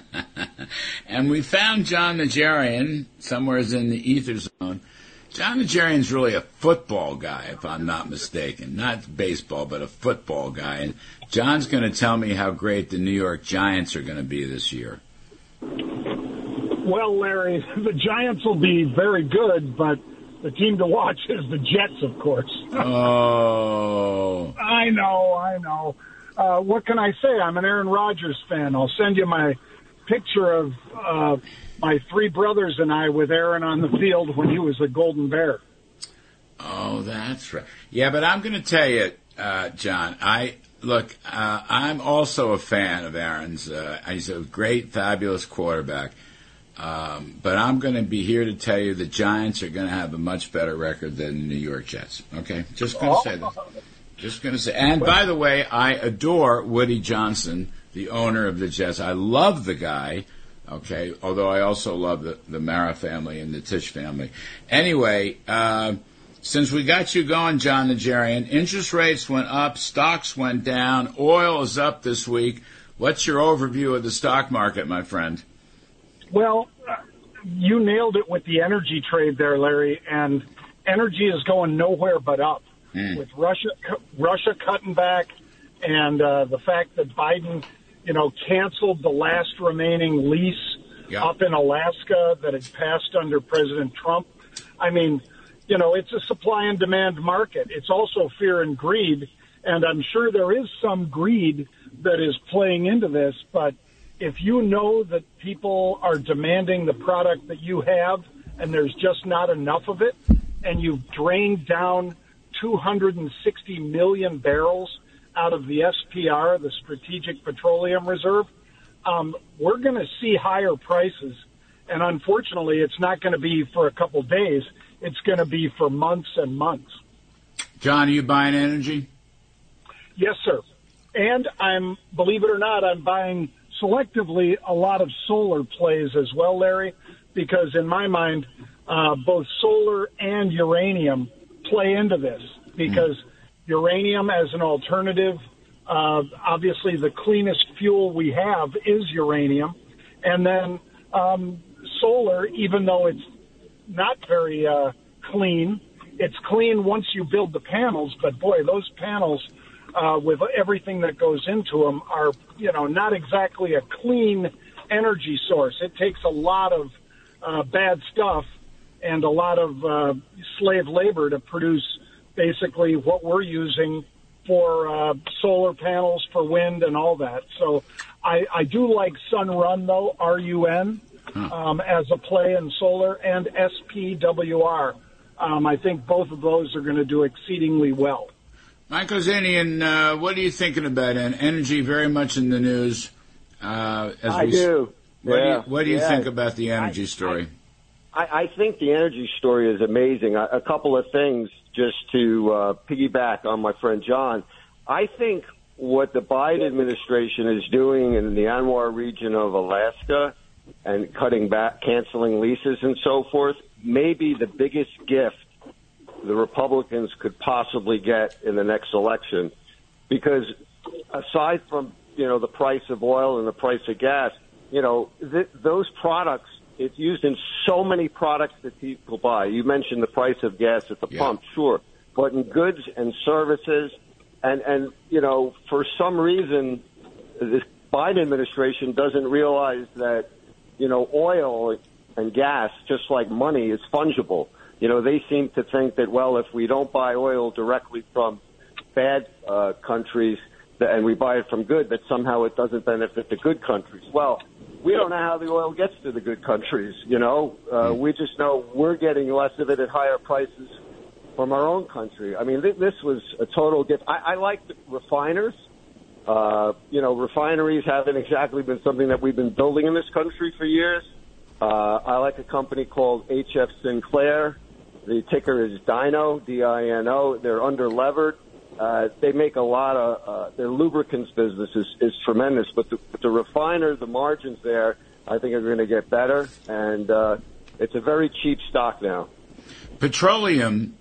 And we found John Najarian somewhere in the ether zone. John Najarian's really a football guy, if I'm not mistaken. Not baseball, but a football guy. And John's going to tell me how great the New York Giants are going to be this year. Well, Larry, the Giants will be very good, but the team to watch is the Jets, of course. Oh. I know, I know. Uh, what can I say? I'm an Aaron Rodgers fan. I'll send you my picture of uh, my three brothers and I with Aaron on the field when he was a Golden Bear. Oh, that's right. Yeah, but I'm going to tell you, uh, John, I look, uh, I'm also a fan of Aaron's. Uh, he's a great, fabulous quarterback. Um, but I'm going to be here to tell you the Giants are going to have a much better record than the New York Jets. Okay? Just going to say that. Just going to say. And by the way, I adore Woody Johnson, the owner of the Jets. I love the guy. Okay? Although I also love the, the Mara family and the Tisch family. Anyway, uh, since we got you going, John Najarian, interest rates went up, stocks went down, oil is up this week. What's your overview of the stock market, my friend? Well, you nailed it with the energy trade there, Larry, and energy is going nowhere but up. Mm. With Russia Russia cutting back and uh, the fact that Biden, you know, canceled the last remaining lease yeah. up in Alaska that had passed under President Trump. I mean, you know, it's a supply and demand market. It's also fear and greed, and I'm sure there is some greed that is playing into this, but if you know that people are demanding the product that you have and there's just not enough of it, and you've drained down two hundred sixty million barrels out of the S P R, the Strategic Petroleum Reserve, um, we're going to see higher prices. And unfortunately, it's not going to be for a couple days. It's going to be for months and months. John, are you buying energy? Yes, sir. And I'm, believe it or not, I'm buying selectively a lot of solar plays as well, Larry, because in my mind, uh, both solar and uranium play into this because mm. uranium as an alternative, uh, obviously the cleanest fuel we have is uranium. And then um, solar, even though it's not very uh, clean, it's clean once you build the panels, but boy, those panels Uh, with everything that goes into them are, you know, not exactly a clean energy source. It takes a lot of uh, bad stuff and a lot of uh, slave labor to produce basically what we're using for uh, solar panels, for wind and all that. So I, I do like Sun Run, though, R U N. huh. um, as a play in solar, and S P W R. Um, I think both of those are going to do exceedingly well. Michael Ozanian, uh, what are you thinking about en- energy? Very much in the news. Uh, as I we, do. What yeah. do you, what do you yeah. think about the energy I, story? I, I think the energy story is amazing. A, a couple of things just to uh, piggyback on my friend John. I think what the Biden administration is doing in the Anwar region of Alaska and cutting back, canceling leases and so forth, may be the biggest gift the Republicans could possibly get in the next election. Because aside from, you know, the price of oil and the price of gas, you know, th- those products, it's used in so many products that people buy. You mentioned the price of gas at the yeah. pump, sure. But in goods and services, and, and, you know, for some reason, this Biden administration doesn't realize that, you know, oil and gas, just like money, is fungible. You know, they seem to think that, well, if we don't buy oil directly from bad uh, countries and we buy it from good, that somehow it doesn't benefit the good countries. Well, we don't know how the oil gets to the good countries, you know. Uh, we just know we're getting less of it at higher prices from our own country. I mean, th- this was a total gift. I, I like the refiners. Uh, you know, refineries haven't exactly been something that we've been building in this country for years. Uh, I like a company called H F Sinclair. The ticker is Dino, D I N O. They're under-levered. Uh, they make a lot of, uh, their lubricants business is, is tremendous, but the, the refiner, the margins there, I think are going to get better, and uh, it's a very cheap stock now. Petroleum,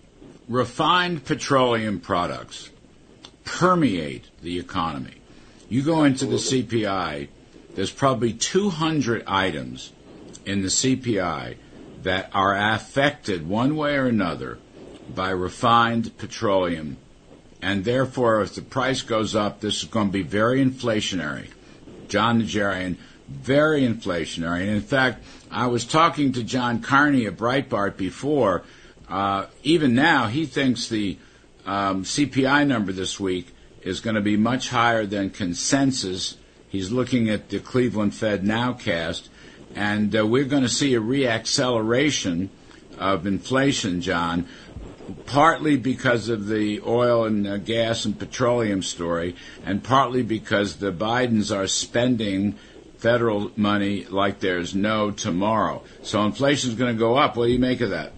refined petroleum products permeate the economy. You go into the C P I, there's probably two hundred items in the C P I that are affected one way or another by refined petroleum, and therefore if the price goes up, this is going to be very inflationary. John Najarian, very inflationary. And in fact, I was talking to John Carney at Breitbart before. Uh, even now, he thinks the um, C P I number this week is going to be much higher than consensus. He's looking at the Cleveland Fed Nowcast. And uh, we're going to see a reacceleration of inflation, John, partly because of the oil and uh, gas and petroleum story, and partly because the Bidens are spending federal money like there's no tomorrow. So inflation is going to go up. What do you make of that?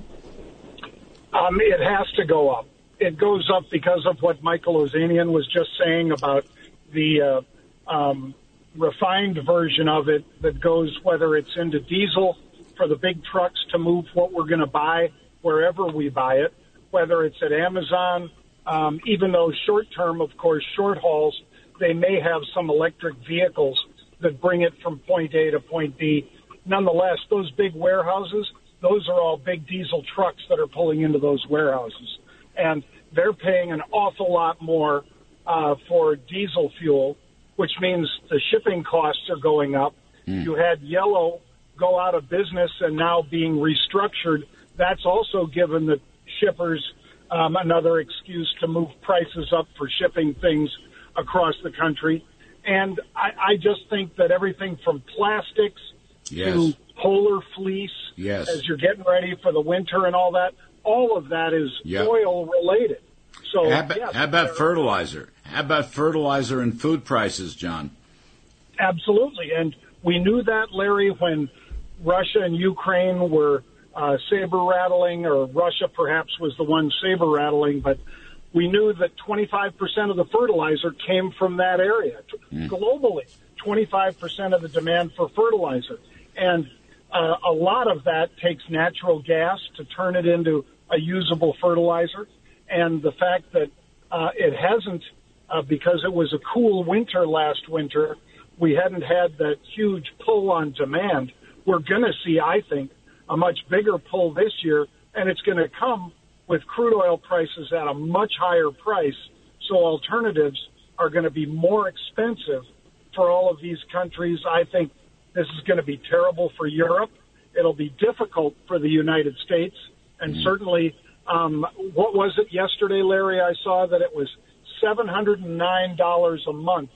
Um, it has to go up. It goes up because of what Michael Ozanian was just saying about the uh, um, refined version of it that goes, whether it's into diesel for the big trucks to move what we're going to buy wherever we buy it, whether it's at Amazon, um, even though short-term, of course, short hauls, they may have some electric vehicles that bring it from point A to point B. Nonetheless, those big warehouses, those are all big diesel trucks that are pulling into those warehouses. And they're paying an awful lot more uh, for diesel fuel, which means the shipping costs are going up. Mm. You had Yellow go out of business and now being restructured. That's also given the shippers um, another excuse to move prices up for shipping things across the country. And I, I just think that everything from plastics yes. to polar fleece, yes. as you're getting ready for the winter and all that, all of that is yep. oil related. So how about, yes, how about fertilizer? How about fertilizer and food prices, John? Absolutely. And we knew that, Larry, when Russia and Ukraine were uh, saber-rattling, or Russia perhaps was the one saber-rattling, but we knew that twenty-five percent of the fertilizer came from that area. Mm. Globally, twenty-five percent of the demand for fertilizer. And uh, a lot of that takes natural gas to turn it into a usable fertilizer. And the fact that uh, it hasn't, uh, because it was a cool winter last winter, we hadn't had that huge pull on demand. We're going to see, I think, a much bigger pull this year, and it's going to come with crude oil prices at a much higher price. So alternatives are going to be more expensive for all of these countries. I think this is going to be terrible for Europe. It'll be difficult for the United States, and mm-hmm. certainly, um, what was it yesterday, Larry? I saw that it was seven hundred nine dollars a month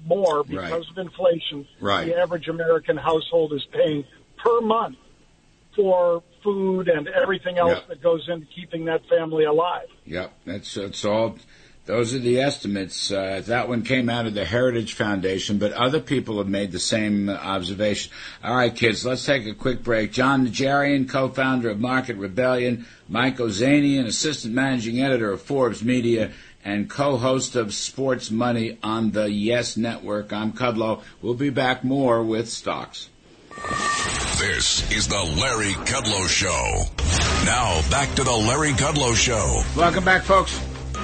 more because Right. of inflation Right. the average American household is paying per month for food and everything else Yep. that goes into keeping that family alive. Yep, that's that's all. Those are the estimates. Uh, that one came out of the Heritage Foundation, but other people have made the same uh, observation. All right, kids, let's take a quick break. John Najarian, co-founder of Market Rebellion, Mike Ozanian, assistant managing editor of Forbes Media, and co-host of Sports Money on the Yes Network. I'm Kudlow. We'll be back more with stocks. This is the Larry Kudlow Show. Now, back to the Larry Kudlow Show. Welcome back, folks.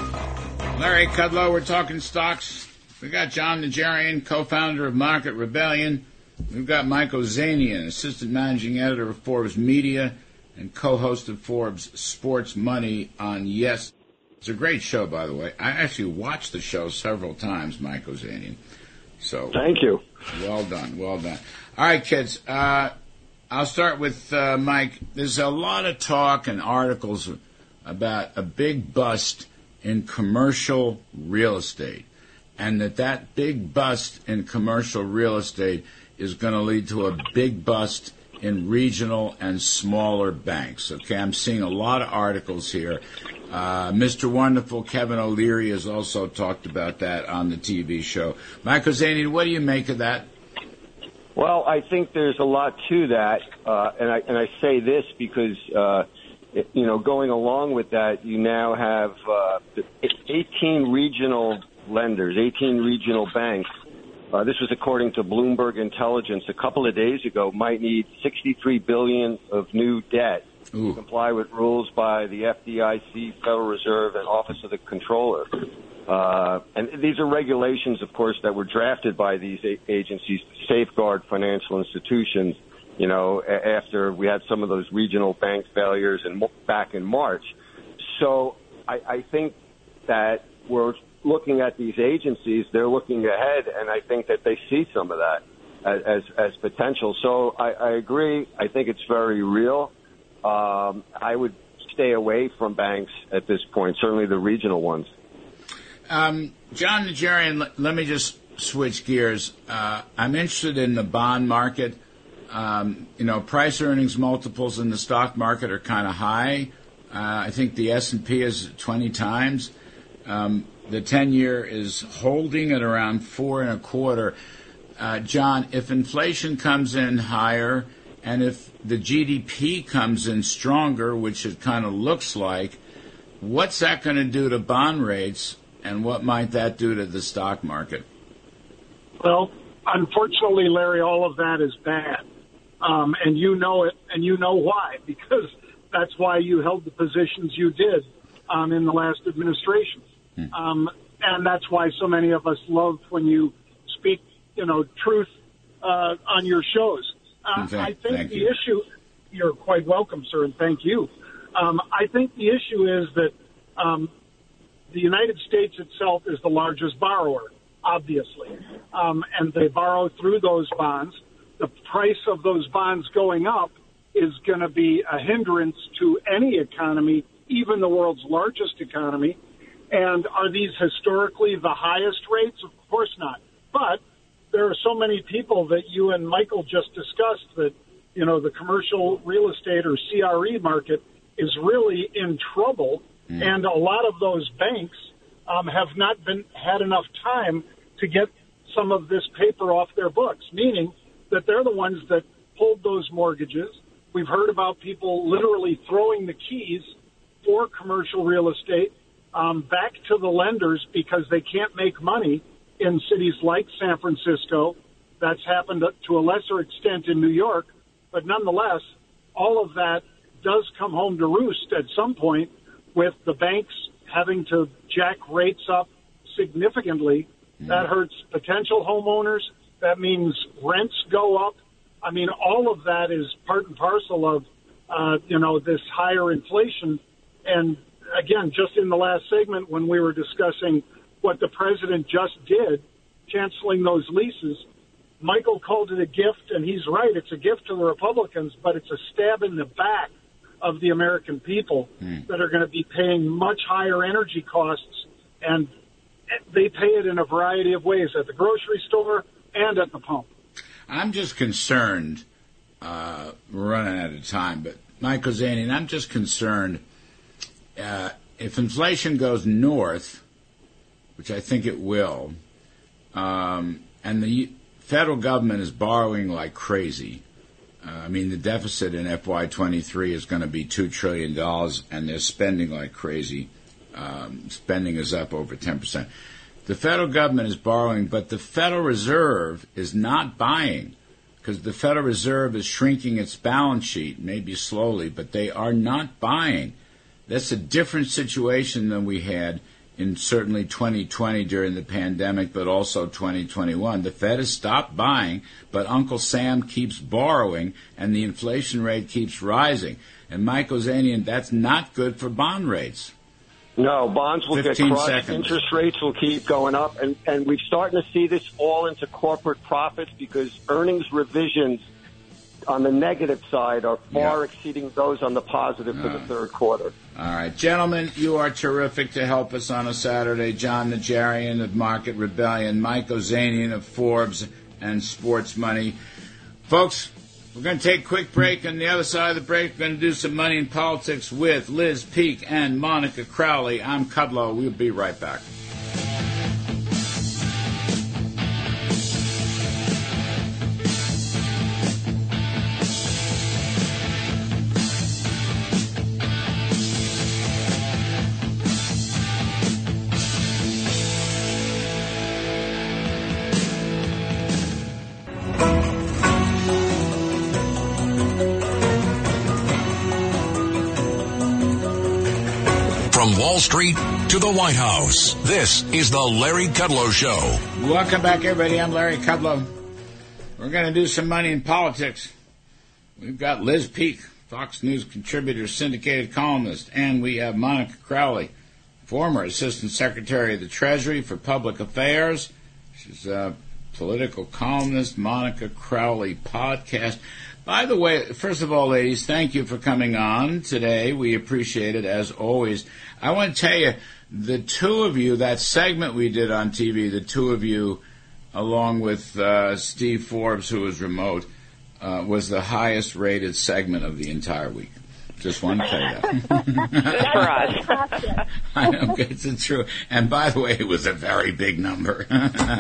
Larry Kudlow, we're talking stocks. We got John Najarian, co-founder of Market Rebellion. We've got Mike Ozanian, assistant managing editor of Forbes Media and co-host of Forbes Sports Money on Yes. It's a great show, by the way. I actually watched the show several times, Mike Ozanian. So Thank you. well done, well done. All right, kids. Uh, I'll start with uh, Mike. There's a lot of talk and articles about a big bust in commercial real estate, and that that big bust in commercial real estate is going to lead to a big bust in regional and smaller banks. Okay, I'm seeing a lot of articles here. Uh, Mister Wonderful Kevin O'Leary has also talked about that on the T V show. Mike Ozanian, what do you make of that? Well, I think there's a lot to that, uh, and I and I say this because uh, you know, going along with that, you now have uh, eighteen regional lenders, eighteen regional banks. Uh, this was according to Bloomberg Intelligence a couple of days ago. Might need sixty-three billion dollars of new debt Ooh. to comply with rules by the F D I C, Federal Reserve, and Office of the Comptroller. Uh, and these are regulations, of course, that were drafted by these a- agencies to safeguard financial institutions, you know, a- after we had some of those regional bank failures in, back in March. So I, I think that we're looking at these agencies, they're looking ahead, and I think that they see some of that as, as, as potential. So I, I agree. I think it's very real. Um, I would stay away from banks at this point, certainly the regional ones. Um, John Najarian, let, let me just switch gears. Uh, I'm interested in the bond market. Um, you know, price earnings multiples in the stock market are kind of high. Uh, I think the S and P is twenty times. Um, the ten-year is holding at around four and a quarter. Uh, John, if inflation comes in higher and if the G D P comes in stronger, which it kind of looks like, what's that going to do to bond rates? And what might that do to the stock market? Well, unfortunately, Larry, all of that is bad. Um, and you know it, and you know why, because that's why you held the positions you did um, in the last administration. Hmm. Um, and that's why so many of us love when you speak, you know, truth uh, on your shows. Uh, Thank, I think thank the you. issue, you're quite welcome, sir, and thank you. Um, I think the issue is that um, the United States itself is the largest borrower, obviously, um, and they borrow through those bonds. The price of those bonds going up is going to be a hindrance to any economy, even the world's largest economy. And are these historically the highest rates? Of course not. But there are so many people that you and Michael just discussed that, you know, the commercial real estate or C R E market is really in trouble. Mm. And a lot of those banks um, have not been had enough time to get some of this paper off their books, meaning that they're the ones that pulled those mortgages. We've heard about people literally throwing the keys for commercial real estate um, back to the lenders because they can't make money in cities like San Francisco. That's happened to a lesser extent in New York. But nonetheless, all of that does come home to roost at some point with the banks having to jack rates up significantly. Mm. That hurts potential homeowners. That means rents go up. I mean, all of that is part and parcel of, uh, you know, this higher inflation. And again, just in the last segment when we were discussing what the president just did, canceling those leases, Michael called it a gift, and he's right. It's a gift to the Republicans, but it's a stab in the back of the American people mm. that are going to be paying much higher energy costs and they pay it in a variety of ways at the grocery store and at the pump. I'm just concerned, uh, we're running out of time, but Michael Zanian, I'm just concerned uh, if inflation goes north, which I think it will, um, and the federal government is borrowing like crazy. Uh, I mean, the deficit in F Y twenty-three is going to be two trillion dollars, and they're spending like crazy. Um, spending is up over ten percent. The federal government is borrowing, but the Federal Reserve is not buying because the Federal Reserve is shrinking its balance sheet, maybe slowly, but they are not buying. That's a different situation than we had in certainly twenty twenty during the pandemic, but also twenty twenty-one. The Fed has stopped buying, but Uncle Sam keeps borrowing, and the inflation rate keeps rising. And Michael Zanian, that's not good for bond rates. No, bonds will get crushed. Seconds. Interest rates will keep going up. And, and we're starting to see this all into corporate profits because earnings revisions on the negative side are far yeah. exceeding those on the positive for the third quarter. All right. Gentlemen, you are terrific to help us on a Saturday. John Najarian of Market Rebellion, Mike Ozanian of Forbes and Sports Money. Folks, we're going to take a quick break. On the other side of the break, we're going to do some money in politics with Liz Peek and Monica Crowley. I'm Kudlow. We'll be right back. From Wall Street to the White House, this is the Larry Kudlow Show. Welcome back, everybody. I'm Larry Kudlow. We're going to do some money in politics. We've got Liz Peek, Fox News contributor, syndicated columnist, and we have Monica Crowley, former Assistant Secretary of the Treasury for Public Affairs. She's a political columnist, Monica Crowley podcast. By the way, first of all, ladies, thank you for coming on today. We appreciate it, as always. I want to tell you, the two of you, that segment we did on T V, the two of you, along with uh, Steve Forbes, who was remote, uh, was the highest-rated segment of the entire week. Just want to tell you that. Good for us. I know, it's true. And by the way, it was a very big number.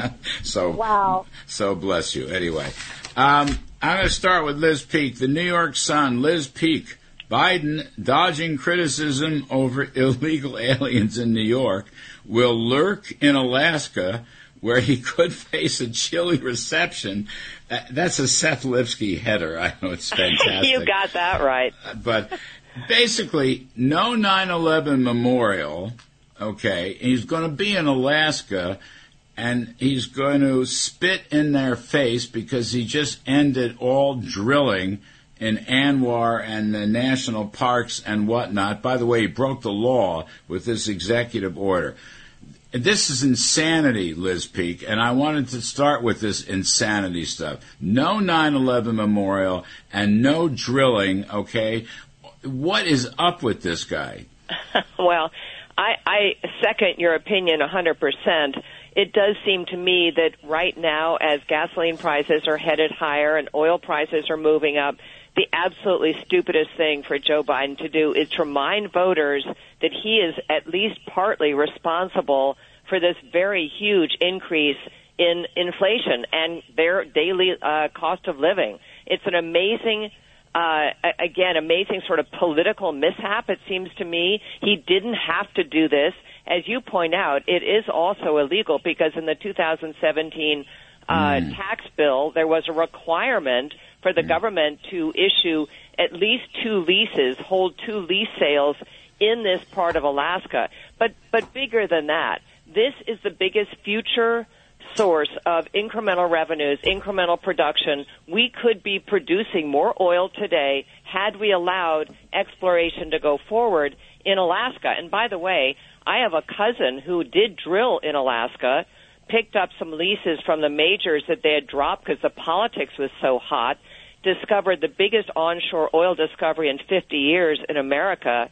so, wow. So bless you. Anyway, um, I'm going to start with Liz Peek. The New York Sun, Liz Peek. Biden, dodging criticism over illegal aliens in New York, will lurk in Alaska, where he could face a chilly reception. Uh, that's a Seth Lipsky header. I know, it's fantastic. You got that right. But basically, no nine eleven memorial, okay? He's going to be in Alaska, and he's going to spit in their face because he just ended all drilling in Anwar and the national parks and whatnot. By the way, he broke the law with this executive order. This is insanity, Liz Peek, and I wanted to start with this insanity stuff. No nine eleven memorial and no drilling, okay? What is up with this guy? Well, I, I second your opinion one hundred percent. It does seem to me that right now, as gasoline prices are headed higher and oil prices are moving up, the absolutely stupidest thing for Joe Biden to do is to remind voters that he is at least partly responsible for this very huge increase in inflation and their daily uh, cost of living. It's an amazing, uh, again, amazing sort of political mishap, it seems to me. He didn't have to do this. As you point out, it is also illegal because in the two thousand seventeen uh, mm. tax bill, there was a requirement for the government to issue at least two leases, hold two lease sales in this part of Alaska. But but bigger than that, this is the biggest future source of incremental revenues, incremental production. We could be producing more oil today had we allowed exploration to go forward in Alaska. And by the way, I have a cousin who did drill in Alaska, picked up some leases from the majors that they had dropped because the politics was so hot, discovered the biggest onshore oil discovery in fifty years in America,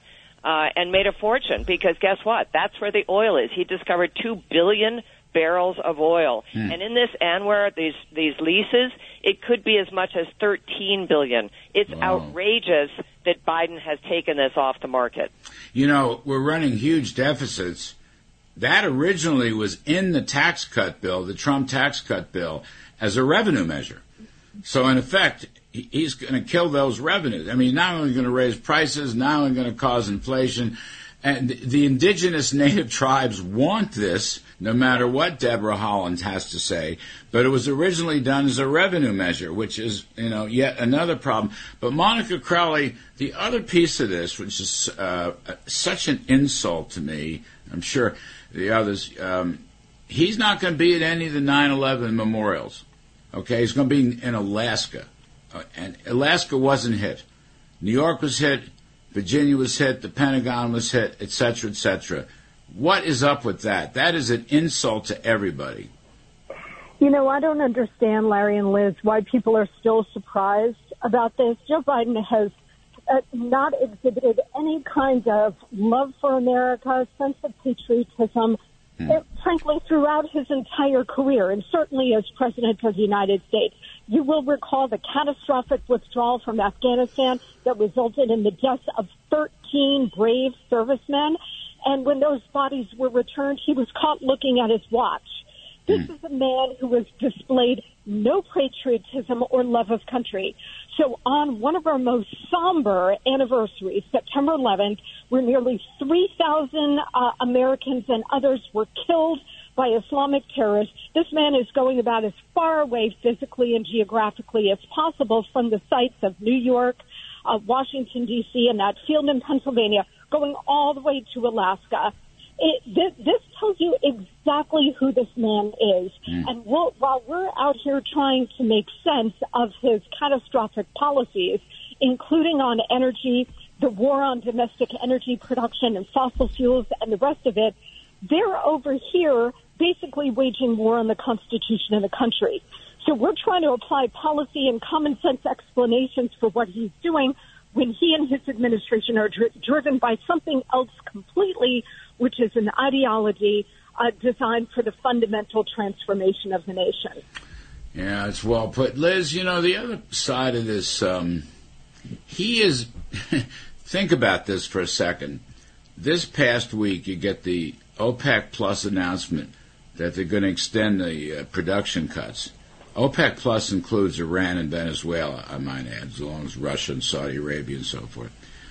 uh, and made a fortune because guess what? That's where the oil is. He discovered two billion barrels of oil. Hmm. And in this ANWR, these, these leases, it could be as much as thirteen billion. It's wow. outrageous that Biden has taken this off the market. You know, we're running huge deficits. That originally was in the tax cut bill, the Trump tax cut bill, as a revenue measure. So, in effect, he's going to kill those revenues. I mean, not only going to raise prices, not only going to cause inflation. And the indigenous native tribes want this, no matter what Deborah Holland has to say. But it was originally done as a revenue measure, which is, you know, yet another problem. But Monica Crowley, the other piece of this, which is uh, such an insult to me, I'm sure the others, um, he's not going to be at any of the nine eleven memorials. Okay, he's going to be in Alaska. Uh, and Alaska wasn't hit. New York was hit. Virginia was hit. The Pentagon was hit, et cetera, et cetera. What is up with that? That is an insult to everybody. You know, I don't understand, Larry and Liz, why people are still surprised about this. Joe Biden has uh, not exhibited any kind of love for America, sense of patriotism, Hmm. Uh, frankly, throughout his entire career, and certainly as President of the United States. You will recall the catastrophic withdrawal from Afghanistan that resulted in the deaths of thirteen brave servicemen. And when those bodies were returned, he was caught looking at his watch. This hmm. is a man who has displayed no patriotism or love of country. So on one of our most somber anniversaries, September eleventh, where nearly three thousand uh, Americans and others were killed by Islamic terrorists, this man is going about as far away physically and geographically as possible from the sites of New York, uh, Washington, D C, and that field in Pennsylvania, going all the way to Alaska. It, this, this tells you exactly who this man is. Mm. And we'll, while we're out here trying to make sense of his catastrophic policies, including on energy, the war on domestic energy production and fossil fuels and the rest of it, they're over here basically waging war on the Constitution of the country. So we're trying to apply policy and common sense explanations for what he's doing when he and his administration are dri- driven by something else completely, which is an ideology uh, designed for the fundamental transformation of the nation. Yeah, it's well put. Liz, you know, the other side of this, um, he is, think about this for a second. This past week, you get the OPEC Plus announcement that they're going to extend the uh, production cuts. OPEC Plus includes Iran and Venezuela, I might add, as long as Russia and Saudi Arabia and so forth.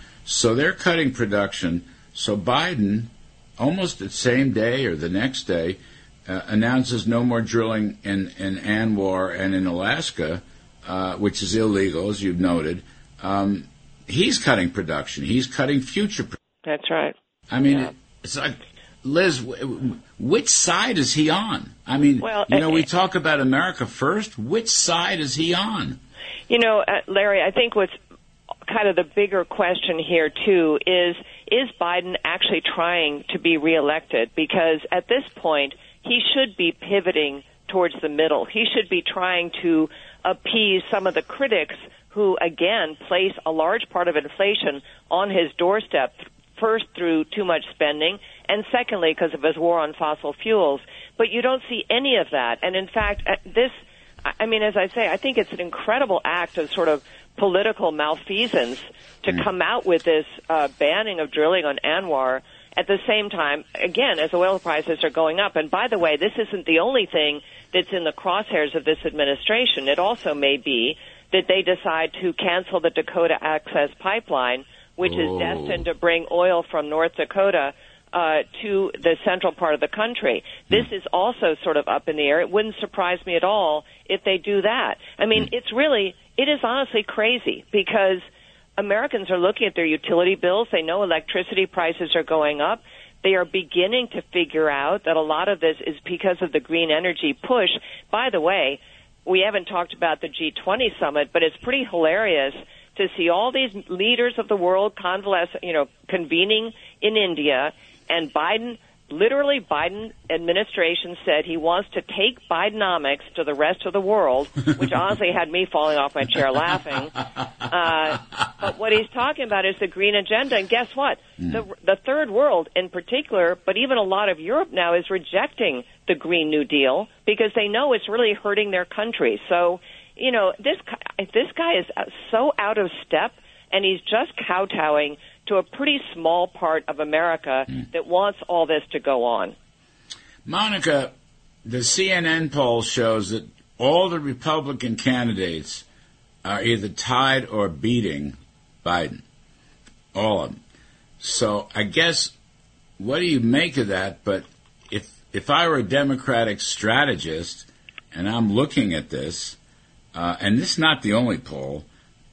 So they're cutting production. So Biden, almost the same day or the next day, uh, announces no more drilling in, in ANWR and in Alaska, uh, which is illegal, as you've noted. Um, he's cutting production. He's cutting future production. That's right. I mean, yeah. It's like, Liz, which side is he on? I mean, well, you know, we talk about America first. Which side is he on? You know, uh, Larry, I think what's kind of the bigger question here, too, is, is Biden actually trying to be reelected? Because at this point, he should be pivoting towards the middle. He should be trying to appease some of the critics who, again, place a large part of inflation on his doorstep, first through too much spending, and secondly because of his war on fossil fuels. But you don't see any of that. And in fact, this, I mean, as I say, I think it's an incredible act of sort of political malfeasance to mm. come out with this uh, banning of drilling on ANWR at the same time, again, as oil prices are going up. And by the way, this isn't the only thing that's in the crosshairs of this administration. It also may be that they decide to cancel the Dakota Access Pipeline, which oh. is destined to bring oil from North Dakota uh, to the central part of the country. This mm. is also sort of up in the air. It wouldn't surprise me at all if they do that. I mean, mm. it's really, it is honestly crazy because Americans are looking at their utility bills. They know electricity prices are going up. They are beginning to figure out that a lot of this is because of the green energy push. By the way, we haven't talked about the G twenty summit, but it's pretty hilarious to see all these leaders of the world convalesce, you know, convening in India, and Biden literally Biden administration said he wants to take Bidenomics to the rest of the world, which honestly had me falling off my chair laughing. Uh, but what he's talking about is the green agenda. And guess what? Mm. The, the third world in particular, but even a lot of Europe now, is rejecting the Green New Deal because they know it's really hurting their country. So, you know, this, this guy is so out of step, and he's just kowtowing to a pretty small part of America mm. that wants all this to go on. Monica, the C N N poll shows that all the Republican candidates are either tied or beating Biden. All of them. So I guess, what do you make of that? But if if I were a Democratic strategist and I'm looking at this, uh, and this is not the only poll,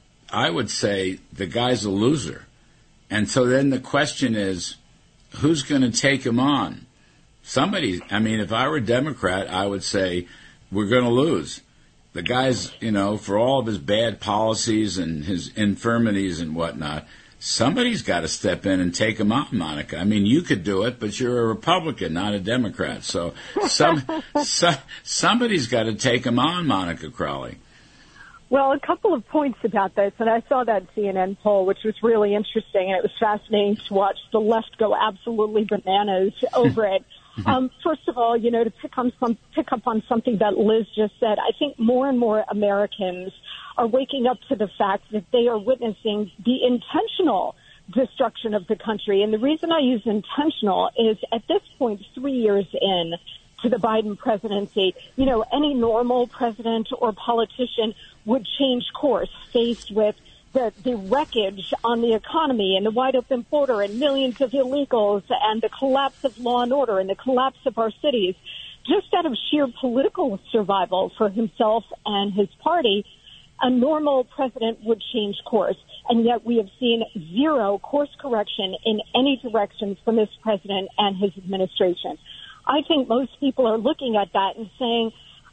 I would say the guy's a loser. And so then the question is, who's going to take him on? Somebody, I mean, if I were a Democrat, I would say, we're going to lose. The guy's, you know, for all of his bad policies and his infirmities and whatnot, somebody's got to step in and take him on, Monica. I mean, you could do it, but you're a Republican, not a Democrat. So some, so, somebody's got to take him on, Monica Crowley. Well, a couple of points about this, and I saw that C N N poll, which was really interesting, and it was fascinating to watch the left go absolutely bananas over it. Um, first of all, you know, to pick on some, pick up on something that Liz just said, I think more and more Americans are waking up to the fact that they are witnessing the intentional destruction of the country. And the reason I use intentional is at this point, three years in to the Biden presidency, you know, any normal president or politician would change course faced with the, the wreckage on the economy and the wide open border and millions of illegals and the collapse of law and order and the collapse of our cities. Just out of sheer political survival for himself and his party, a normal president would change course. And yet we have seen zero course correction in any directions from this president and his administration. I think most people are looking at that and saying,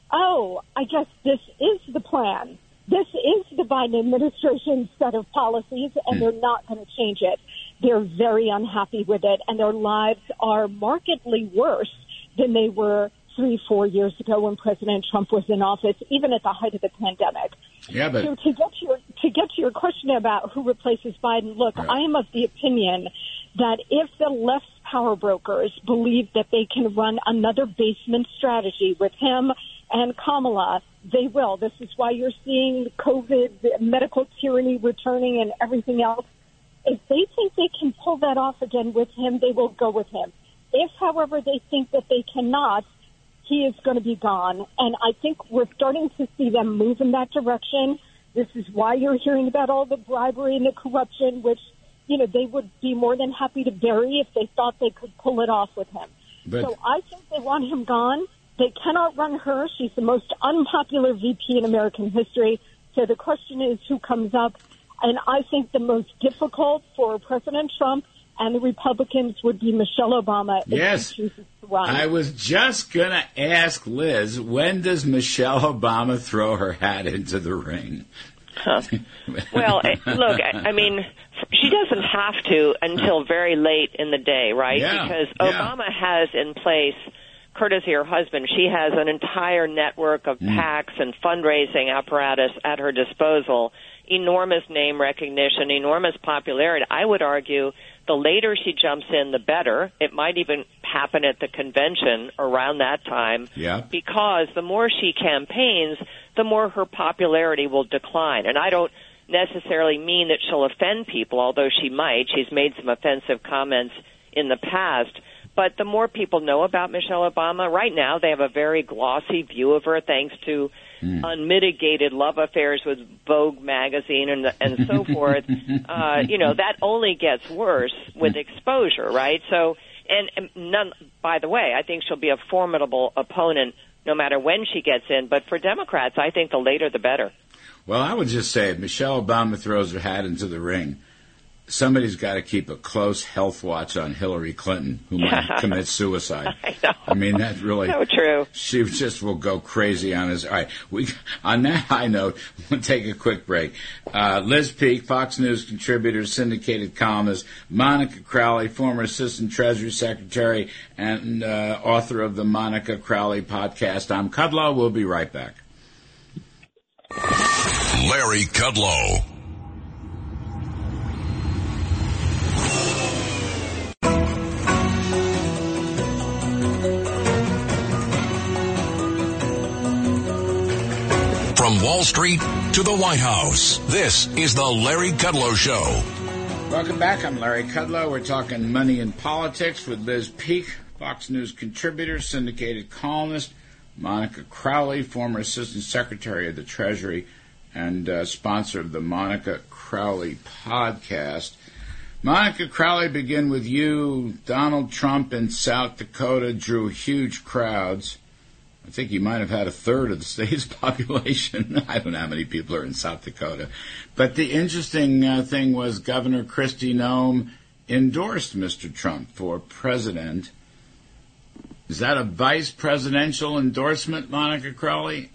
oh, I guess this is the plan. This is the Biden administration's set of policies, and they're not going to change it. They're very unhappy with it, and their lives are markedly worse than they were three, four years ago when President Trump was in office, even at the height of the pandemic. Yeah, but so to get to your to get to your question about who replaces Biden, look, right. I am of the opinion that if the left's power brokers believe that they can run another basement strategy with him and Kamala, they will. This is why you're seeing COVID, medical tyranny returning and everything else. If they think they can pull that off again with him, they will go with him. If, however, they think that they cannot, he is going to be gone. And I think we're starting to see them move in that direction. This is why you're hearing about all the bribery and the corruption, which, you know, they would be more than happy to bury if they thought they could pull it off with him. But so I think they want him gone. They cannot run her. She's the most unpopular V P in American history. So the question is who comes up. And I think the most difficult for President Trump and the Republicans would be Michelle Obama. Yes. If she chooses to run. I was just going to ask Liz, when does Michelle Obama throw her hat into the ring? Huh. Well, look, I mean, she doesn't have to until very late in the day, right? Yeah, because yeah. Obama has in place, courtesy her husband, she has an entire network of Mm. PACs and fundraising apparatus at her disposal, enormous name recognition, enormous popularity. I would argue the later she jumps in, the better. It might even happen at the convention around that time, yeah. because the more she campaigns, the more her popularity will decline. And I don't necessarily mean that she'll offend people, although she might. She's made some offensive comments in the past. But the more people know about Michelle Obama, right now they have a very glossy view of her thanks to mm. unmitigated love affairs with Vogue magazine and and so forth. Uh, you know, that only gets worse with exposure, right? So, and, and none, by the way, I think she'll be a formidable opponent no matter when she gets in. But for Democrats, I think the later the better. Well, I would just say if Michelle Obama throws her hat into the ring, somebody's got to keep a close health watch on Hillary Clinton, who might commit suicide. I know. I mean, that really so true. She just will go crazy on his. All right, we on that high note, we'll take a quick break. Uh, Liz Peek, Fox News contributor, syndicated columnist, Monica Crowley, former Assistant Treasury Secretary and uh, author of the Monica Crowley podcast. I'm Kudlow. We'll be right back. Larry Kudlow. From Wall Street to the White House, this is the Larry Kudlow Show. Welcome back. I'm Larry Kudlow. We're talking money and politics with Liz Peek, Fox News contributor, syndicated columnist, Monica Crowley, former Assistant Secretary of the Treasury and uh, sponsor of the Monica Crowley podcast. Monica Crowley, begin with you. Donald Trump in South Dakota drew huge crowds. I think you might have had a third of the state's population. I don't know how many people are in South Dakota. But the interesting uh, thing was Governor Kristi Noem endorsed Mister Trump for president. Is that a vice presidential endorsement, Monica Crowley?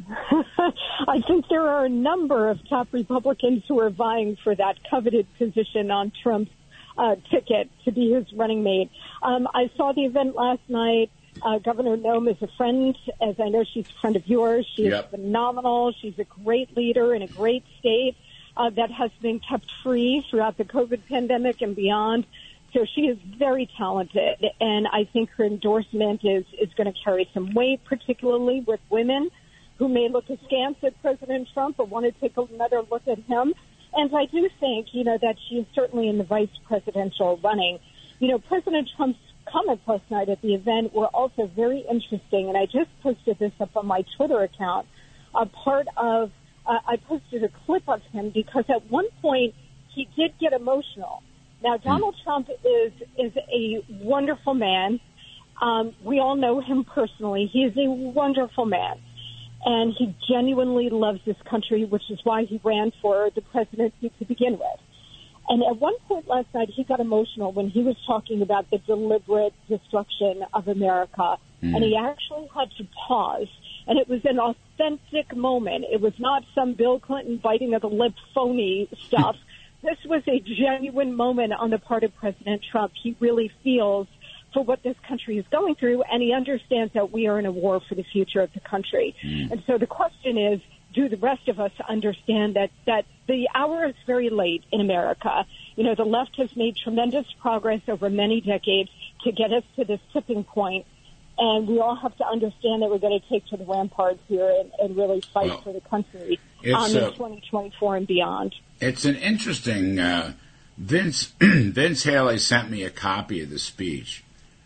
I think there are a number of top Republicans who are vying for that coveted position on Trump's uh, ticket to be his running mate. Um, I saw the event last night. Uh, Governor Noem is a friend, as I know she's a friend of yours. She Yep. is phenomenal. She's a great leader in a great state uh, that has been kept free throughout the COVID pandemic and beyond. So she is very talented, and I think her endorsement is, is going to carry some weight, particularly with women who may look askance at President Trump but want to take another look at him. And I do think, you know, that she is certainly in the vice presidential running. You know, President Trump's comments last night at the event were also very interesting, and I just posted this up on my Twitter account. A part of, uh, I posted a clip of him because at one point he did get emotional. Now, Donald Trump is is a wonderful man. Um, we all know him personally. He is a wonderful man, and he genuinely loves this country, which is why he ran for the presidency to begin with. And at one point last night, he got emotional when he was talking about the deliberate destruction of America. Mm. And he actually had to pause. And it was an authentic moment. It was not some Bill Clinton biting of the lip phony stuff. This was a genuine moment on the part of President Trump. He really feels for what this country is going through, and he understands that we are in a war for the future of the country. Mm. And so the question is, do the rest of us understand that, that the hour is very late in America? You know, the left has made tremendous progress over many decades to get us to this tipping point, and we all have to understand that we're going to take to the ramparts here and, and really fight well, for the country um, in twenty twenty-four and beyond. It's an interesting, uh, Vince, Vince Haley sent me a copy of the speech,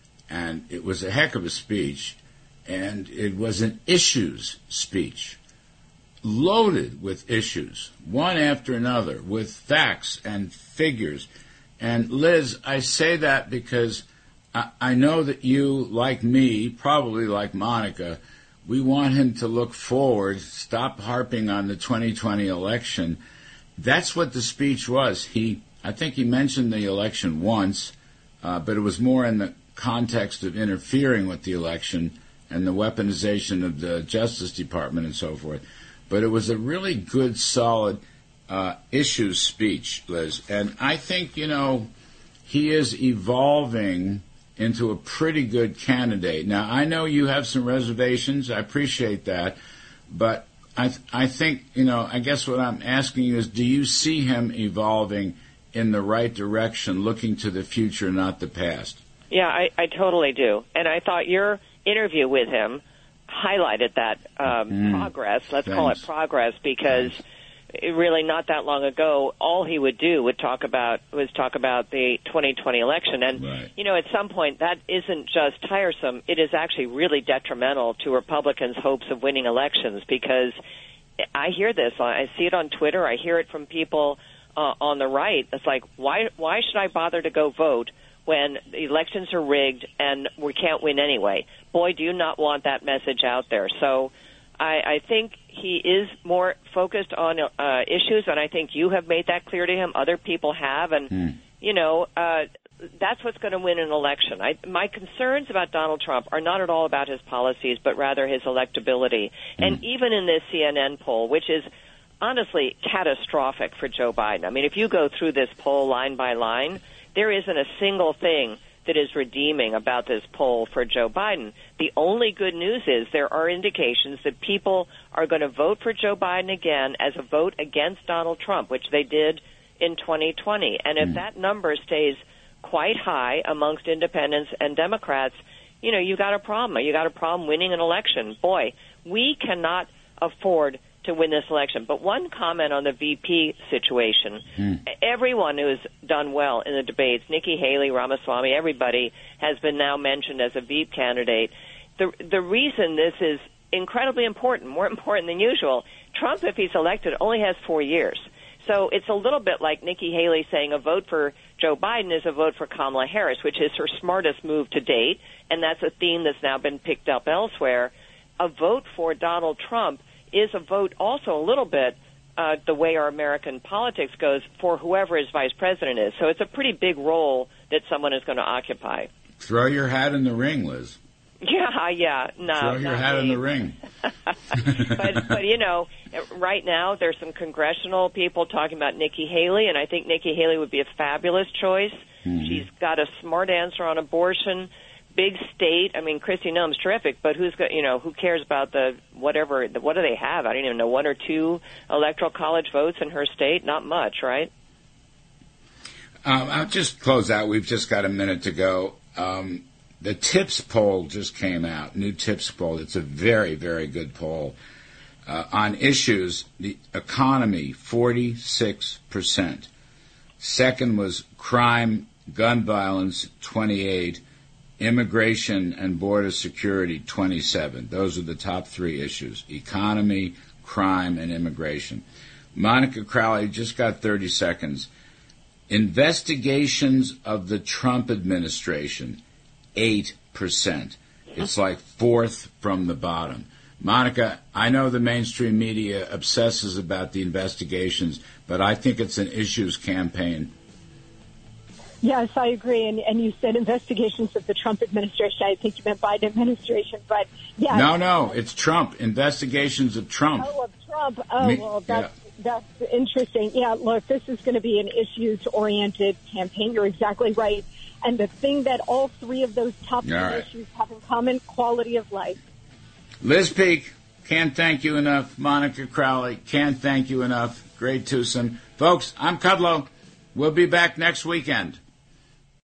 and it was a heck of a speech, and it was an issues speech. Loaded with issues, one after another, with facts and figures. And Liz, I say that because I, I know that you, like me, probably like Monica, we want him to look forward, stop harping on the twenty twenty election. That's what the speech was. He, I think he mentioned the election once, uh, but it was more in the context of interfering with the election and the weaponization of the Justice Department and so forth. But it was a really good, solid uh, issues speech, Liz. And I think, you know, he is evolving into a pretty good candidate. Now, I know you have some reservations. I appreciate that. But I, th- I think, you know, I guess what I'm asking you is, do you see him evolving in the right direction, looking to the future, not the past? Yeah, I, I totally do. And I thought your interview with him highlighted that um, mm. progress, let's Thanks. call it progress, because it really not that long ago, all he would do would talk about was talk about the twenty twenty election. And, right. you know, at some point, that isn't just tiresome. It is actually really detrimental to Republicans' hopes of winning elections, because I hear this. I see it on Twitter. I hear it from people uh, on the right. It's like, why why should I bother to go vote when the elections are rigged and we can't win anyway? Boy, do you not want that message out there. So I, I think he is more focused on uh, issues, and I think you have made that clear to him. Other people have, and, mm. you know, uh, that's what's going to win an election. I, my concerns about Donald Trump are not at all about his policies, but rather his electability. Mm. And even in this C N N poll, which is honestly catastrophic for Joe Biden. I mean, if you go through this poll line by line, there isn't a single thing that is redeeming about this poll for Joe Biden. The only good news is there are indications that people are going to vote for Joe Biden again as a vote against Donald Trump, which they did in twenty twenty. And if mm. that number stays quite high amongst independents and Democrats, you know, you got a problem. You got a problem winning an election. Boy, we cannot afford to win this election. But one comment on the V P situation. Mm. Everyone who's done well in the debates, Nikki Haley, Ramaswamy, everybody has been now mentioned as a V P candidate. The the reason this is incredibly important, more important than usual, Trump, if he's elected, only has four years. So it's a little bit like Nikki Haley saying a vote for Joe Biden is a vote for Kamala Harris, which is her smartest move to date, and that's a theme that's now been picked up elsewhere. A vote for Donald Trump is a vote also a little bit uh, the way our American politics goes for whoever his vice president is. So it's a pretty big role that someone is going to occupy. Throw your hat in the ring, Liz. Yeah, yeah. No, Throw your hat me. in the ring. but, but, you know, right now there's some congressional people talking about Nikki Haley, and I think Nikki Haley would be a fabulous choice. Mm-hmm. She's got a smart answer on abortion. Big state. I mean, Kristi Noem's terrific, but who's got, you know, who cares about the whatever? The, what do they have? I don't even know. One or two electoral college votes in her state? Not much, right? Um, I'll just close out. We've just got a minute to go. Um, the TIPS poll just came out. New TIPS poll. It's a very, very good poll uh, on issues. The economy, forty-six percent. Second was crime, gun violence, twenty-eight. Immigration and border security, twenty-seven. Those are the top three issues: economy, crime, and immigration. Monica Crowley, just got thirty seconds. Investigations of the Trump administration, eight percent. It's like fourth from the bottom. Monica, I know the mainstream media obsesses about the investigations, but I think it's an issues campaign. Yes, I agree. And, and you said investigations of the Trump administration. I think you meant Biden administration. But yeah. No, no, it's Trump. Investigations of Trump. Oh, of Trump. Oh, Me, well, that's, yeah. that's interesting. Yeah, look, this is going to be an issues-oriented campaign. You're exactly right. And the thing that all three of those top three right. issues have in common, quality of life. Liz Peek, can't thank you enough. Monica Crowley, can't thank you enough. Great twosome. Folks, I'm Kudlow. We'll be back next weekend.